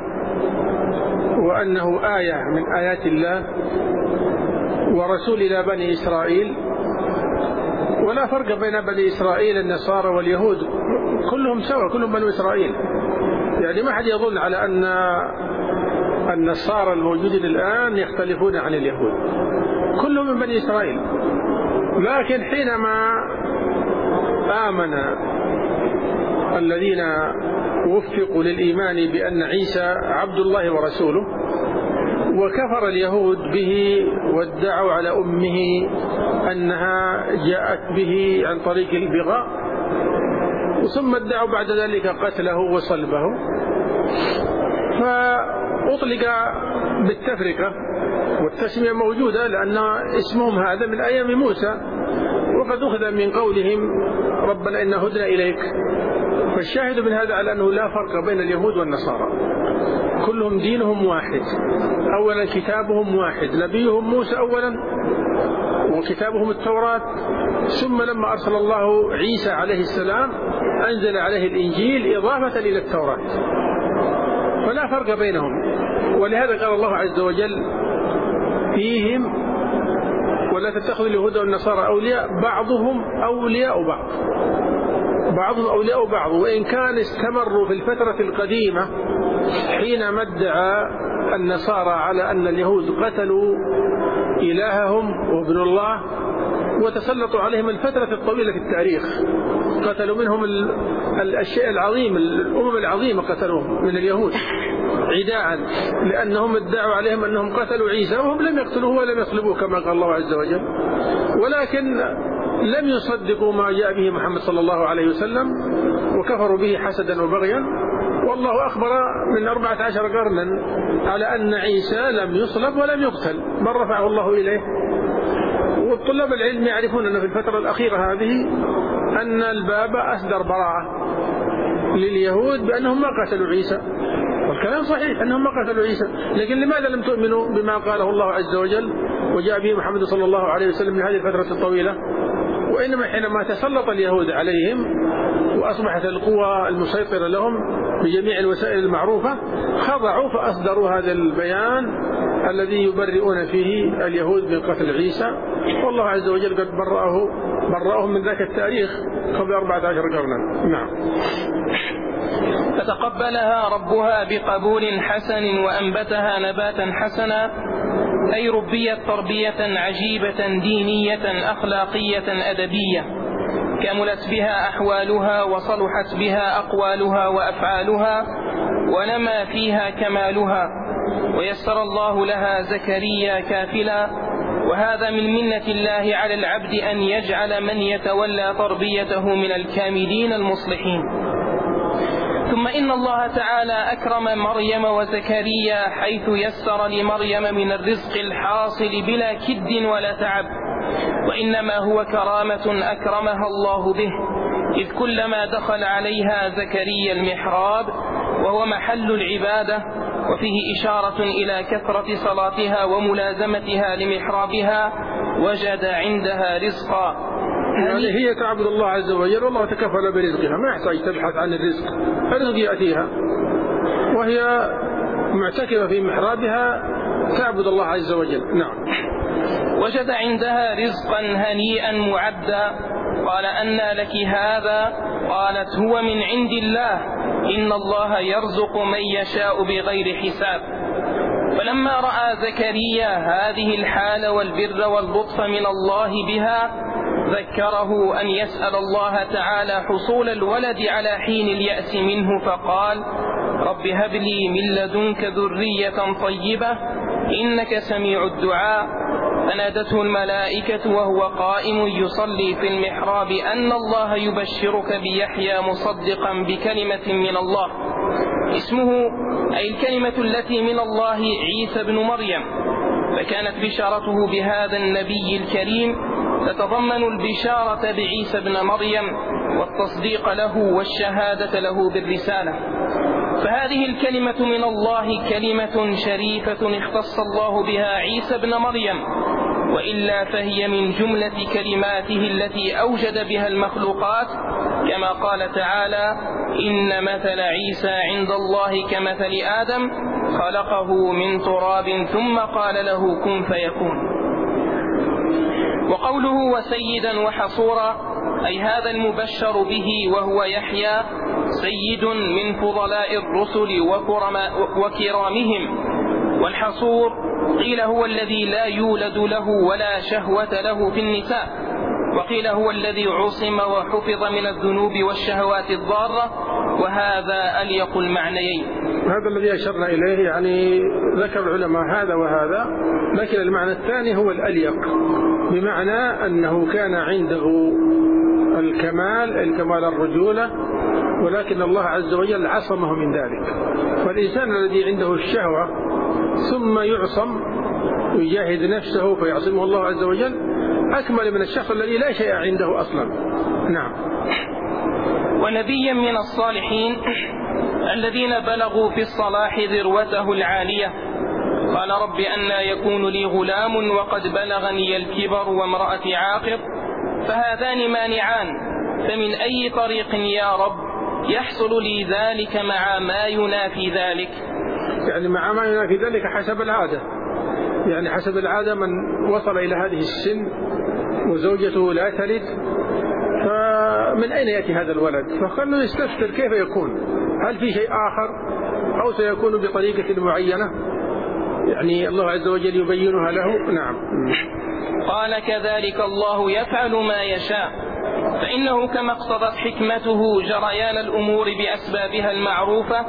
وأنه آية من آيات الله ورسول إلى بني إسرائيل. ولا فرق بين بني إسرائيل النصارى واليهود، كلهم سوا، كلهم بنو إسرائيل. يعني ما حد يظن على أن النصارى الموجودين الآن يختلفون عن اليهود، كلهم من بني إسرائيل. لكن حينما آمن الذين وفقوا للإيمان بأن عيسى عبد الله ورسوله، وكفر اليهود به وادعوا على أمه أنها جاءت به عن طريق البغاء، ثم ادعوا بعد ذلك قتله وصلبه، فأطلق بالتفرقة، والتسمية موجودة لأن اسمهم هذا من أيام موسى، وقد أخذ من قولهم ربنا إنا هدنا إليك. فالشاهد من هذا على أنه لا فرق بين اليهود والنصارى، كلهم دينهم واحد، أولا كتابهم واحد، نبيهم موسى أولا وكتابهم التوراة، ثم لما أرسل الله عيسى عليه السلام أنزل عليه الإنجيل إضافة إلى التوراة، فلا فرق بينهم. ولهذا قال الله عز وجل فيهم: ولا تتخذوا اليهود والنصارى أولياء بعضهم أولياء بعض، بعضهم أولياء بعض. وإن كان استمروا في الفترة القديمة حينما ادعى النصارى على أن اليهود قتلوا إلههم وابن الله، وتسلطوا عليهم الفترة الطويلة في التاريخ، قتلوا منهم الأشياء العظيمة، الأمم العظيمة قتلوهم من اليهود، عداء، لأنهم ادعوا عليهم أنهم قتلوا عيسى وهم لم يقتلوه ولم يصلبوه كما قال الله عز وجل، ولكن لم يصدقوا ما جاء به محمد صلى الله عليه وسلم وكفروا به حسدا وبغيا. والله أخبر من أربعة عشر قرنا على أن عيسى لم يصلب ولم يقتل بل رفعه الله إليه. والطلاب العلم يعرفون أن في الفترة الأخيرة هذه أن الباب أصدر براءة لليهود بأنهم ما قتلوا عيسى، والكلام صحيح أنهم ما قتلوا عيسى، لكن لماذا لم تؤمنوا بما قاله الله عز وجل وجاء به محمد صلى الله عليه وسلم لهذه الفترة الطويلة؟ وإنما حينما تسلط اليهود عليهم وأصبحت القوى المسيطرة لهم بجميع الوسائل المعروفة خضعوا فأصدروا هذا البيان الذي يبرئون فيه اليهود من قتل عيسى، والله عز وجل قد برأه برأهم من ذاك التاريخ قبل أربعة عشر قرنا. نعم. فتقبلها ربها بقبول حسن وأنبتها نباتا حسنا، أي ربيت تربية عجيبة دينية أخلاقية أدبية، كملت بها أحوالها وصلحت بها أقوالها وأفعالها ونما فيها كمالها، ويسر الله لها زكريا كافلا، وهذا من منة الله على العبد أن يجعل من يتولى تربيته من الكاملين المصلحين. ثم إن الله تعالى أكرم مريم وزكريا حيث يسر لمريم من الرزق الحاصل بلا كد ولا تعب، وإنما هو كرامة أكرمها الله به، إذ كلما دخل عليها زكريا المحراب وهو محل العبادة وفيه إشارة إلى كثرة صلاتها وملازمتها لمحرابها وجد عندها رزقا. يعني هي تعبد الله عز وجل والله تكفل برزقها، ما يحتاج تبحث عن الرزق، الرزق يأتيها وهي معتكفة في محرابها تعبد الله عز وجل. نعم. وجد عندها رزقا هنيئا معدا. قال أنى لك هذا؟ قالت هو من عند الله، إن الله يرزق من يشاء بغير حساب. فلما رأى زكريا هذه الحال والبر واللطف من الله بها ذكره أن يسأل الله تعالى حصول الولد على حين اليأس منه، فقال رب هب لي من لدنك ذرية طيبة إنك سميع الدعاء. فنادته الملائكة وهو قائم يصلي في المحراب أن الله يبشرك بيحيى مصدقا بكلمة من الله، اسمه أي الكلمة التي من الله عيسى بن مريم. فكانت بشارته بهذا النبي الكريم تتضمن البشارة بعيسى بن مريم والتصديق له والشهادة له بالرسالة. فهذه الكلمة من الله كلمة شريفة اختص الله بها عيسى بن مريم، وإلا فهي من جملة كلماته التي أوجد بها المخلوقات، كما قال تعالى إن مثل عيسى عند الله كمثل آدم خلقه من تراب ثم قال له كن فيكون. وقوله وسيدا وحصورا أي هذا المبشر به وهو يحيى سيد من فضلاء الرسل وكرامهم، والحصور قيل هو الذي لا يولد له ولا شهوة له في النساء، وقيل هو الذي عصم وحفظ من الذنوب والشهوات الضارة، وهذا أليق المعنيين. هذا الذي أشرنا إليه، يعني ذكر العلماء هذا وهذا، لكن المعنى الثاني هو الأليق، بمعنى أنه كان عنده الكمال الكمال الرجولة، ولكن الله عز وجل عصمه من ذلك. فالإنسان الذي عنده الشهوة ثم يعصم ويجاهد نفسه فيعصمه الله عز وجل أكمل من الشخص الذي لا شيء عنده أصلا. نعم. ونبيا من الصالحين الذين بلغوا في الصلاح ذروته العالية. قال رب أنى يكون لي غلام وقد بلغني الكبر وامرأتي عاقر، فهذان مانعان، فمن أي طريق يا رب يحصل لي ذلك مع ما ينافي ذلك؟ يعني مع ما ينافي ذلك حسب العادة، يعني حسب العادة من وصل إلى هذه السن وزوجته لا تلد فمن أين يأتي هذا الولد؟ فخلوا يستفسر كيف يكون، هل في شيء آخر أو سيكون بطريقة معينة يعني الله عز وجل يبينها له. نعم. قال كذلك الله يفعل ما يشاء، فإنه كما اقتضت حكمته جريان الأمور بأسبابها المعروفة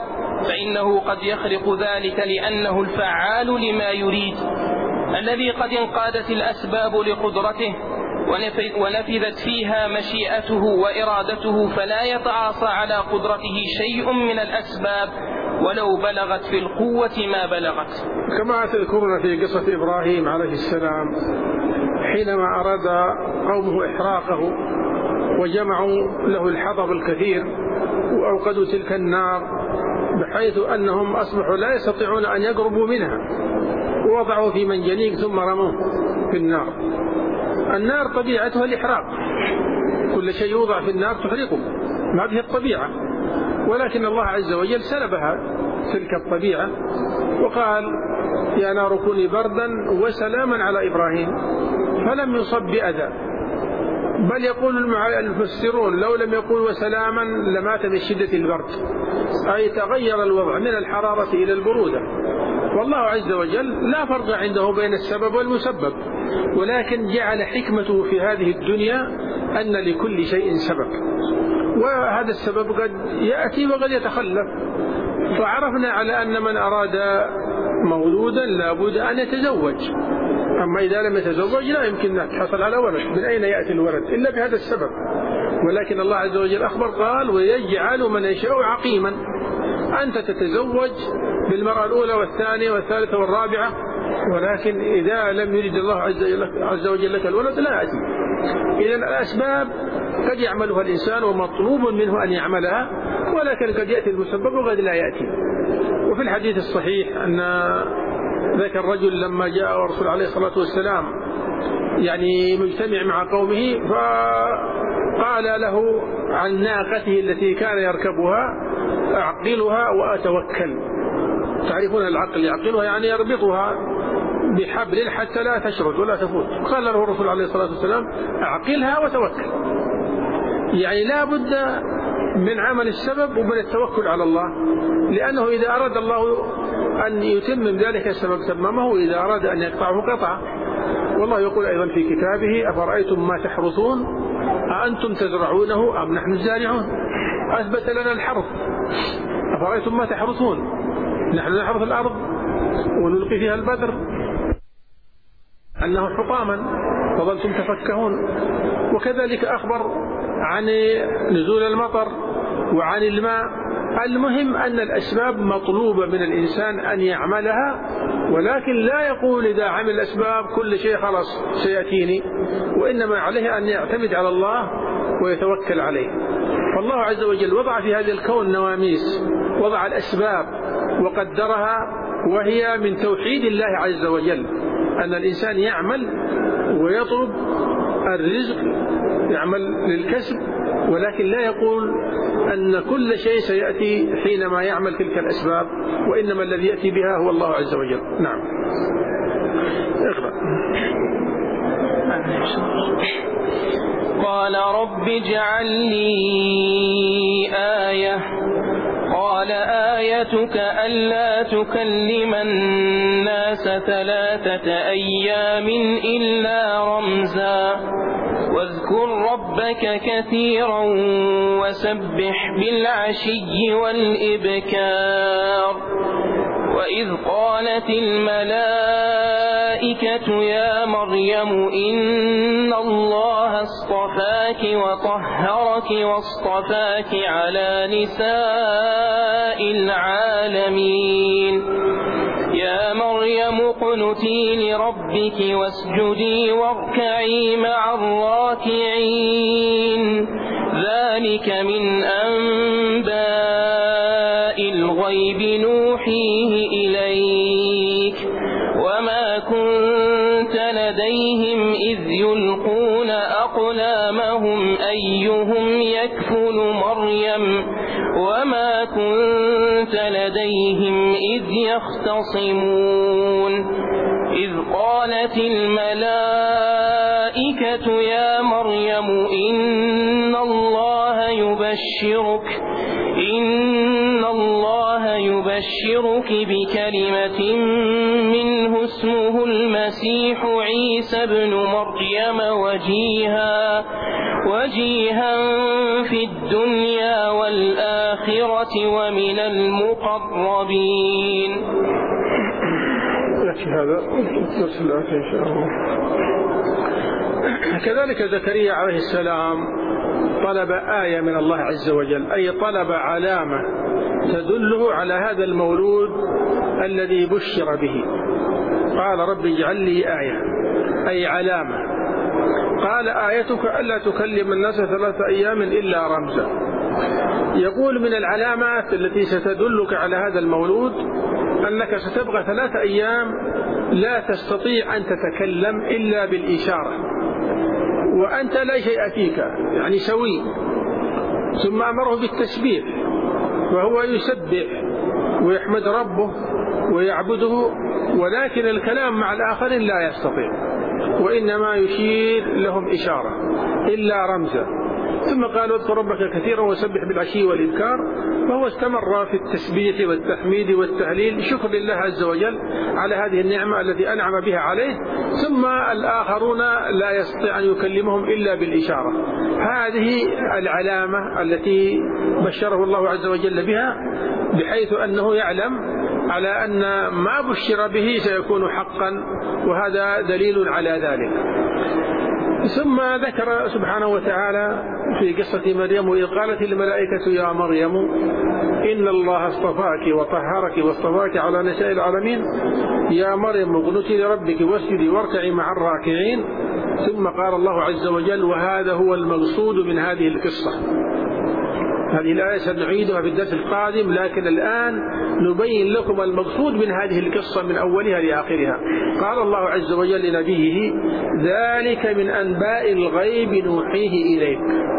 فإنه قد يخرق ذلك لأنه الفعال لما يريد، الذي قد انقادت الأسباب لقدرته ونفذت فيها مشيئته وإرادته، فلا يتعاصى على قدرته شيء من الأسباب ولو بلغت في القوة ما بلغت. كما تذكرنا في قصة إبراهيم عليه السلام حينما أراد قومه إحراقه وجمعوا له الحطب الكثير وأوقدوا تلك النار بحيث أنهم أصبحوا لا يستطيعون أن يقربوا منها، ووضعوا في منجنيق ثم رموه في النار. النار طبيعتها الإحراق، كل شيء يوضع في النار تحرقه، هذه الطبيعة، ولكن الله عز وجل سلبها تلك الطبيعة وقال يا نار كوني بردا وسلاما على إبراهيم، فلم يصب بأذى، بل يقول المفسرون لو لم يقول وسلاما لمات من شدة البرد، أي تغير الوضع من الحرارة إلى البرودة. والله عز وجل لا فرق عنده بين السبب والمسبب، ولكن جعل حكمته في هذه الدنيا أن لكل شيء سبب، وهذا السبب قد يأتي وقد يتخلف. فعرفنا على أن من أراد مولودا لابد أن يتزوج، أما إذا لم يتزوج لا يمكن أن تحصل على ولد، من أين يأتي الولد إلا بهذا السبب. ولكن الله عز وجل أخبر قال ويجعل من يشاء عقيما، أنت تتزوج بالمرأة الأولى والثانية والثالثة والرابعة، ولكن إذا لم يريد الله عز وجل لك الولد لا يأتي. إذن الأسباب قد يعملها الإنسان ومطلوب منه أن يعملها، ولكن قد يأتي المسبب وقد لا يأتي. وفي الحديث الصحيح أن ذاك الرجل لما جاء الرسول عليه الصلاة والسلام يعني مجتمع مع قومه، فقال له عن ناقته التي كان يركبها أعقلها وأتوكل. تعرفون العقل، يعقلها يعني يربطها بحبل حتى لا تشرد ولا تفوت. قال له الرسول عليه الصلاة والسلام أعقلها وتوكل، يعني لا بد من عمل السبب ومن التوكل على الله، لأنه إذا أراد الله أن يتمم ذلك السبب تممه، وإذا أراد أن يقطعه قطعه. والله يقول أيضا في كتابه أفرأيتم ما تحرثون أأنتم تزرعونه أم نحن الزارعون، أثبت لنا الحرث. أفرأيتم ما تحرثون، نحن نحرث الأرض ونلقي فيها البذر أنه حطاما فظلتم تفكهون. وكذلك أخبر عن نزول المطر وعن الماء. المهم أن الأسباب مطلوبة من الإنسان أن يعملها، ولكن لا يقول إذا عمل الأسباب كل شيء خلاص سيأتيني، وإنما عليه أن يعتمد على الله ويتوكل عليه. فالله عز وجل وضع في هذا الكون نواميس، وضع الأسباب وقدرها، وهي من توحيد الله عز وجل أن الإنسان يعمل ويطلب الرزق، يعمل للكسب، ولكن لا يقول أن كل شيء سيأتي حينما يعمل تلك الأسباب، وإنما الذي يأتي بها هو الله عز وجل. نعم. اقرأ. قال رب اجعل لي آية، قال آيتك ألا تكلم الناس ثلاثة أيام إلا رمزا، واذكر ربك كثيرا وسبح بالعشي والإبكار. وإذ قالت الملائكة يا مريم إن الله اصطفاك وطهرك واصطفاك على نساء العالمين، يا مريم اقنتي لربك واسجدي واركعي مع الراكعين، ذلك من أنباء الغيب نوحيه إليك، وما كنت لديهم إذ يلقون أقلامهم أيهم يكفل مريم، وما كنت لديهم إذ يختصمون. إذ قالت الملائكة يا مريم إن الله يبشرك إن الله يبشرك بكلمة منه اسمه المسيح عيسى ابن مريم وجيها وجيها في الدنيا والآخرة الخيرات ومن المقربين. يكفي هذا الدرس الآتي إن شاء الله. كذلك زكريا عليه السلام طلب آية من الله عز وجل، أي طلب علامة تدله على هذا المولود الذي بشر به. قال رب اجعل لي آية، أي علامة. قال آيتك ألا تكلم الناس ثلاثة أيام إلا رمزا. يقول من العلامات التي ستدلك على هذا المولود أنك ستبقى ثلاثة أيام لا تستطيع أن تتكلم إلا بالإشارة، وأنت لا شيء فيك، يعني سوي. ثم أمره بالتسبيح، وهو يسبح ويحمد ربه ويعبده، ولكن الكلام مع الآخرين لا يستطيع، وإنما يشير لهم إشارة إلا رمزا. ثم قال اذكر ربك كثيرا وسبح بالعشي والإبكار، فهو استمر في التسبيح والتحميد والتهليل شكر لله عز وجل على هذه النعمة التي أنعم بها عليه. ثم الآخرون لا يستطيع أن يكلمهم إلا بالإشارة. هذه العلامة التي بشره الله عز وجل بها، بحيث أنه يعلم على أن ما بشر به سيكون حقا، وهذا دليل على ذلك. ثم ذكر سبحانه وتعالى في قصة مريم وإذ قالت الملائكة يا مريم إن الله اصطفاك وطهرك واصطفاك على نساء العالمين يا مريم اقنتي لربك واسجدي واركعي مع الراكعين. ثم قال الله عز وجل وهذا هو المقصود من هذه القصة. هذه الآية سنعيدها في الدرس القادم، لكن الآن نبين لكم المقصود من هذه القصة من أولها لآخرها. قال الله عز وجل لنبيه ذلك من أنباء الغيب نوحيه إليك.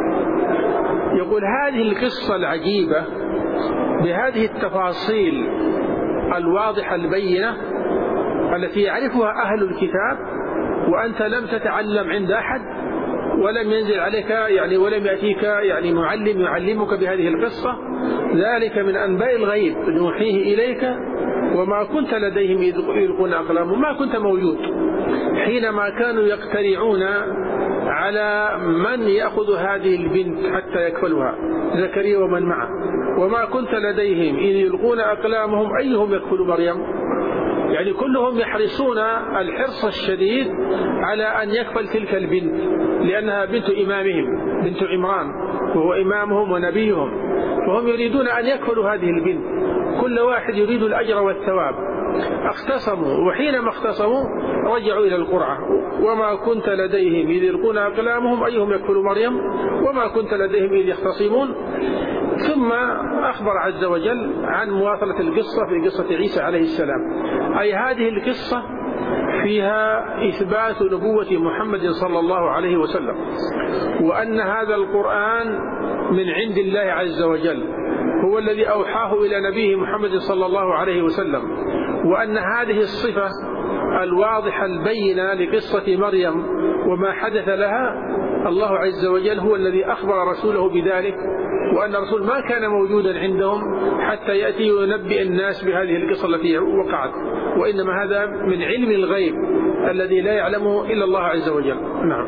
يقول هذه القصة العجيبة بهذه التفاصيل الواضحة البينة التي يعرفها أهل الكتاب وأنت لم تتعلم عند أحد، ولم ينزل عليك يعني ولم يأتيك يعني معلم يعلمك بهذه القصة. ذلك من أنباء الغيب نوحيه إليك وما كنت لديهم إذ يلقون أقلامهم، ما كنت موجود حينما كانوا يقترعون على من يأخذ هذه البنت حتى يكفلها، زكريا ومن معه. وما كنت لديهم إذ يلقون أقلامهم أيهم يكفل مريم، يعني كلهم يحرصون الحرص الشديد على أن يكفل تلك البنت، لأنها بنت إمامهم، بنت عمران، وهو إمامهم ونبيهم، فهم يريدون أن يكفلوا هذه البنت. كل واحد يريد الأجر والثواب. اختصموا، وحينما اختصموا رجعوا إلى القرعة. وما كنت لديهم إذ يلقون أقلامهم أيهم يكفل مريم وما كنت لديهم إذ يختصمون. ثم أخبر عز وجل عن مواصلة القصة في قصة عيسى عليه السلام. أي هذه القصة فيها إثبات نبوة محمد صلى الله عليه وسلم، وأن هذا القرآن من عند الله عز وجل، هو الذي أوحاه إلى نبيه محمد صلى الله عليه وسلم، وأن هذه الصفة الواضحة البينة لقصة مريم وما حدث لها الله عز وجل هو الذي أخبر رسوله بذلك، وأن الرسول ما كان موجودا عندهم حتى يأتي وينبئ الناس بهذه القصة التي وقعت، وإنما هذا من علم الغيب الذي لا يعلمه إلا الله عز وجل. نعم،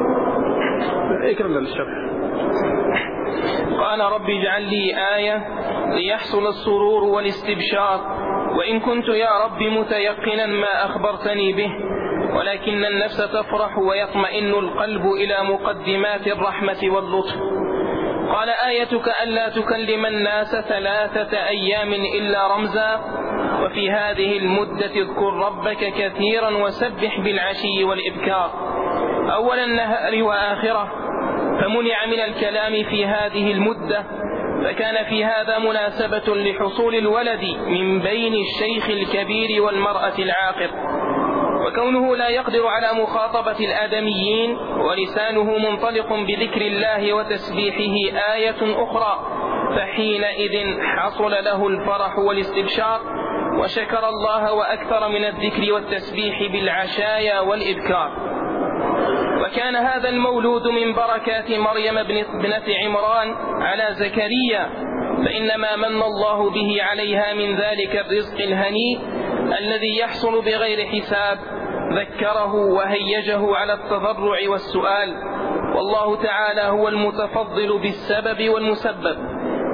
اكرمنا للشرح. قال رب اجعل لي آية ليحصل السرور والاستبشار، وإن كنت يا رب متيقنا ما أخبرتني به، ولكن النفس تفرح ويطمئن القلب إلى مقدمات الرحمة واللطف. قال آيتك ألا تكلم الناس ثلاثة أيام إلا رمزا، وفي هذه المدة اذكر ربك كثيرا وسبح بالعشي والإبكار، أول النهار وآخره. فمنع من الكلام في هذه المدة، فكان في هذا مناسبة لحصول الولد من بين الشيخ الكبير والمرأة العاقر، وكونه لا يقدر على مخاطبة الآدميين ولسانه منطلق بذكر الله وتسبيحه آية أخرى، فحينئذ حصل له الفرح والاستبشار، وشكر الله وأكثر من الذكر والتسبيح بالعشايا والإبكار. وكان هذا المولود من بركات مريم ابنة عمران على زكريا، فإنما من الله به عليها من ذلك الرزق الهنيء الذي يحصل بغير حساب ذكره وهيجه على التضرع والسؤال، والله تعالى هو المتفضل بالسبب والمسبب،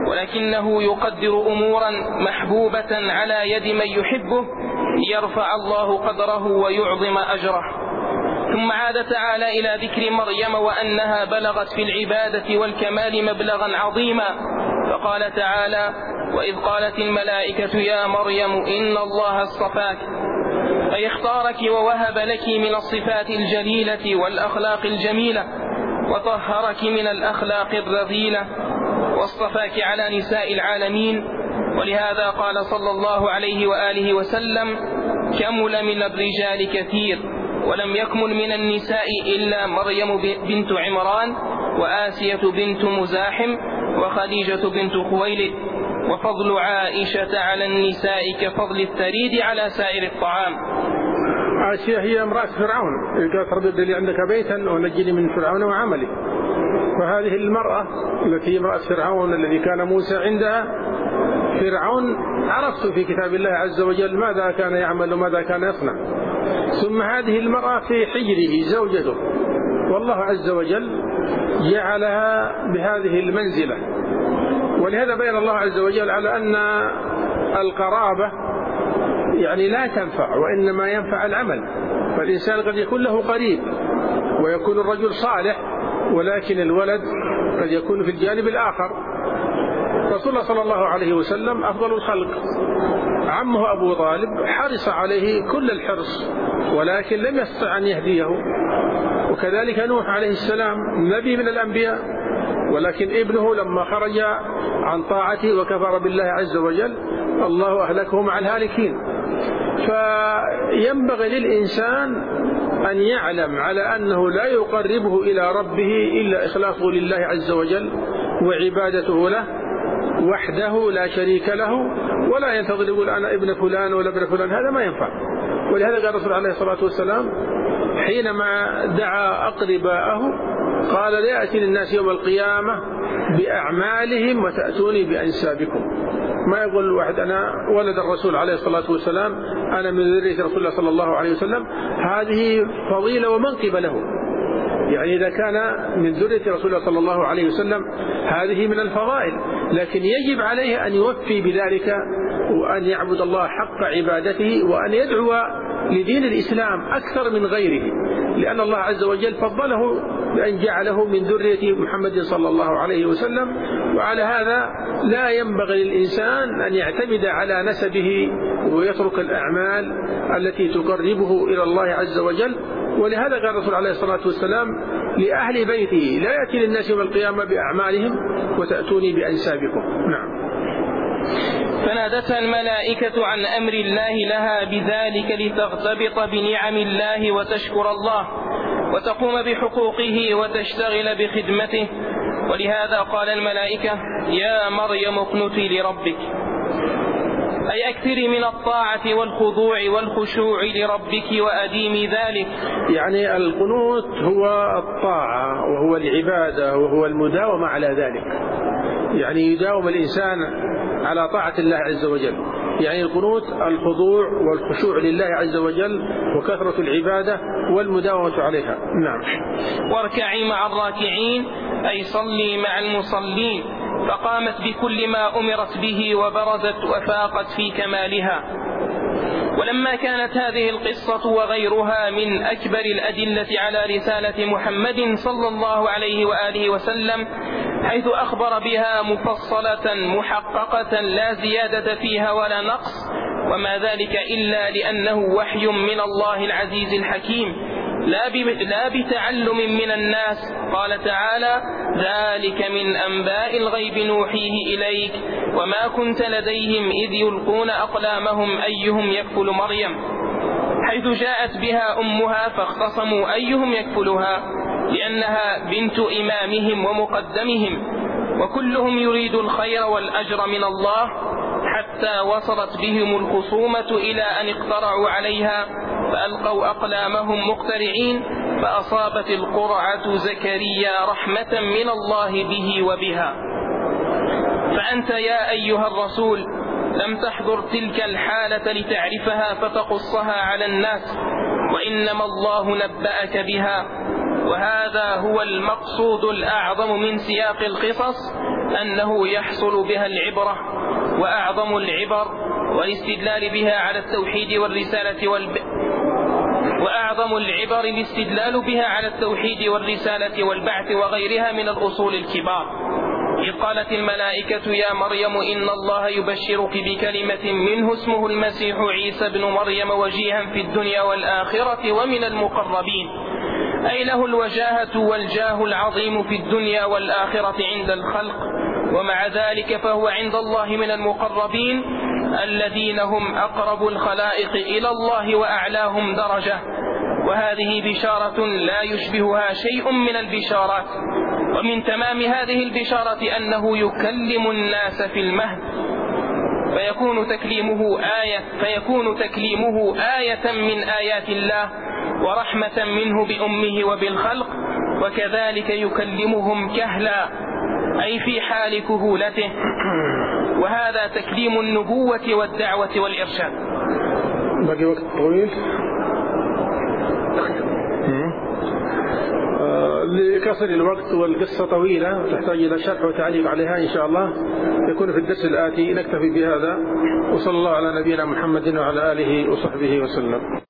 ولكنه يقدر أمورا محبوبة على يد من يحبه ليرفع الله قدره ويعظم أجره. ثم عاد تعالى إلى ذكر مريم وأنها بلغت في العبادة والكمال مبلغا عظيما، فقال تعالى: وإذ قالت الملائكة يا مريم إن الله اصطفاك، أي اختارك ووهب لك من الصفات الجليلة والأخلاق الجميلة، وطهرك من الأخلاق الرذيلة، واصطفاك على نساء العالمين. ولهذا قال صلى الله عليه وآله وسلم: كمل من الرجال كثير ولم يكمل من النساء إلا مريم بنت عمران، وآسية بنت مزاحم، وخديجة بنت خويلد، وفضل عائشة على النساء كفضل الثريد على سائر الطعام. عائشة هي امرأة فرعون، قالت: ردد لي عندك بيتا ونجني من فرعون وعمله. فهذه المرأة التي امرأة فرعون الذي كان موسى عندها، فرعون عرفت في كتاب الله عز وجل ماذا كان يعمل وماذا كان يصنع. ثم هذه المرأة في حجره زوجته، والله عز وجل جعلها بهذه المنزلة. ولهذا بين الله عز وجل على أن القرابة يعني لا تنفع، وإنما ينفع العمل. فالإنسان قد يكون له قريب ويكون الرجل صالح، ولكن الولد قد يكون في الجانب الآخر. رسول الله صلى الله عليه وسلم أفضل الخلق، عمه أبو طالب حرص عليه كل الحرص، ولكن لم يستطع أن يهديه. وكذلك نوح عليه السلام نبي من الأنبياء، ولكن ابنه لما خرج عن طاعته وكفر بالله عز وجل الله أهلكه مع الهالكين. فينبغي للإنسان أن يعلم على أنه لا يقربه إلى ربه إلا إخلاصه لله عز وجل وعبادته له وحده لا شريك له، ولا ينتظر يقول أنا ابن فلان ولا ابن فلان، هذا ما ينفع. ولهذا قال الرسول عليه الصلاة والسلام حينما دعا أقرباءه قال: لا يأتي للناس يوم القيامة بأعمالهم وتأتوني بأنسابكم. ما يقول واحد أنا ولد الرسول عليه الصلاة والسلام، أنا من ذرية رسول الله صلى الله عليه وسلم، هذه فضيلة ومنقبة له. يعني إذا كان من ذرية رسول الله صلى الله عليه وسلم هذه من الفضائل، لكن يجب عليه أن يوفي بذلك وأن يعبد الله حق عبادته وأن يدعو لدين الإسلام أكثر من غيره، لأن الله عز وجل فضله بأن جعله من ذرية محمد صلى الله عليه وسلم. وعلى هذا لا ينبغي للإنسان أن يعتمد على نسبه ويترك الأعمال التي تقربه إلى الله عز وجل. ولهذا قال الرسول عليه الصلاة والسلام لأهل بيته: لا يأتي للناس يوم القيامة بأعمالهم وتأتوني بأنسابكم. نعم. فنادتها الملائكة عن أمر الله لها بذلك لتغتبط بنعم الله وتشكر الله وتقوم بحقوقه وتشتغل بخدمته. ولهذا قال الملائكة: يا مريم اقنتي لربك، أي أكثري من الطاعة والخضوع والخشوع لربك وأديمي ذلك. يعني القنوت هو الطاعة وهو العبادة وهو المداومة على ذلك، يعني يداوم الإنسان على طاعة الله عز وجل. يعني القنوت الخضوع والخشوع لله عز وجل وكثرة العبادة والمداومة عليها. نعم. واركعي مع الراكعين، أي صلي مع المصلين، فقامت بكل ما أمرت به وبرزت وفاقت في كمالها. ولما كانت هذه القصة وغيرها من أكبر الأدلة على رسالة محمد صلى الله عليه وآله وسلم، حيث أخبر بها مفصلة محققة لا زيادة فيها ولا نقص، وما ذلك إلا لأنه وحي من الله العزيز الحكيم لا بتعلم من الناس. قال تعالى: ذلك من أنباء الغيب نوحيه إليك وما كنت لديهم إذ يلقون أقلامهم أيهم يكفل مريم، حيث جاءت بها أمها فاختصموا أيهم يكفلها، لأنها بنت إمامهم ومقدمهم، وكلهم يريد الخير والأجر من الله، حتى وصلت بهم الخصومة إلى أن اقترعوا عليها فألقوا أقلامهم مقترعين، فأصابت القرعة زكريا رحمة من الله به وبها. فأنت يا أيها الرسول لم تحضر تلك الحالة لتعرفها فتقصها على الناس، وإنما الله نبأك بها. وهذا هو المقصود الأعظم من سياق القصص، أنه يحصل بها العبرة وأعظم العبر والاستدلال بها على التوحيد والرسالة والب... وأعظم العبر الاستدلال بها على التوحيد والرسالة والبعث وغيرها من الأصول الكبار. إذ قالت الملائكة يا مريم إن الله يبشرك بكلمة منه اسمه المسيح عيسى بن مريم وجيها في الدنيا والآخرة ومن المقربين، أي له الوجاهة والجاه العظيم في الدنيا والآخرة عند الخلق، ومع ذلك فهو عند الله من المقربين الذين هم أقرب الخلائق إلى الله وأعلاهم درجة. وهذه بشارة لا يشبهها شيء من البشارات. ومن تمام هذه البشارة أنه يكلم الناس في المهد، فيكون تكليمه آية فيكون تكليمه آية من آيات الله ورحمة منه بأمه وبالخلق، وكذلك يكلمهم كهلا أي في حال كهولته، وهذا تكليم النبوة والدعوة والإرشاد. باقي وقت طويل لكسر الوقت والقصة طويلة تحتاج إلى شرح وتعليق عليها إن شاء الله يكون في الدرس الآتي. نكتفي بهذا، وصلى الله على نبينا محمد وعلى آله وصحبه وسلم.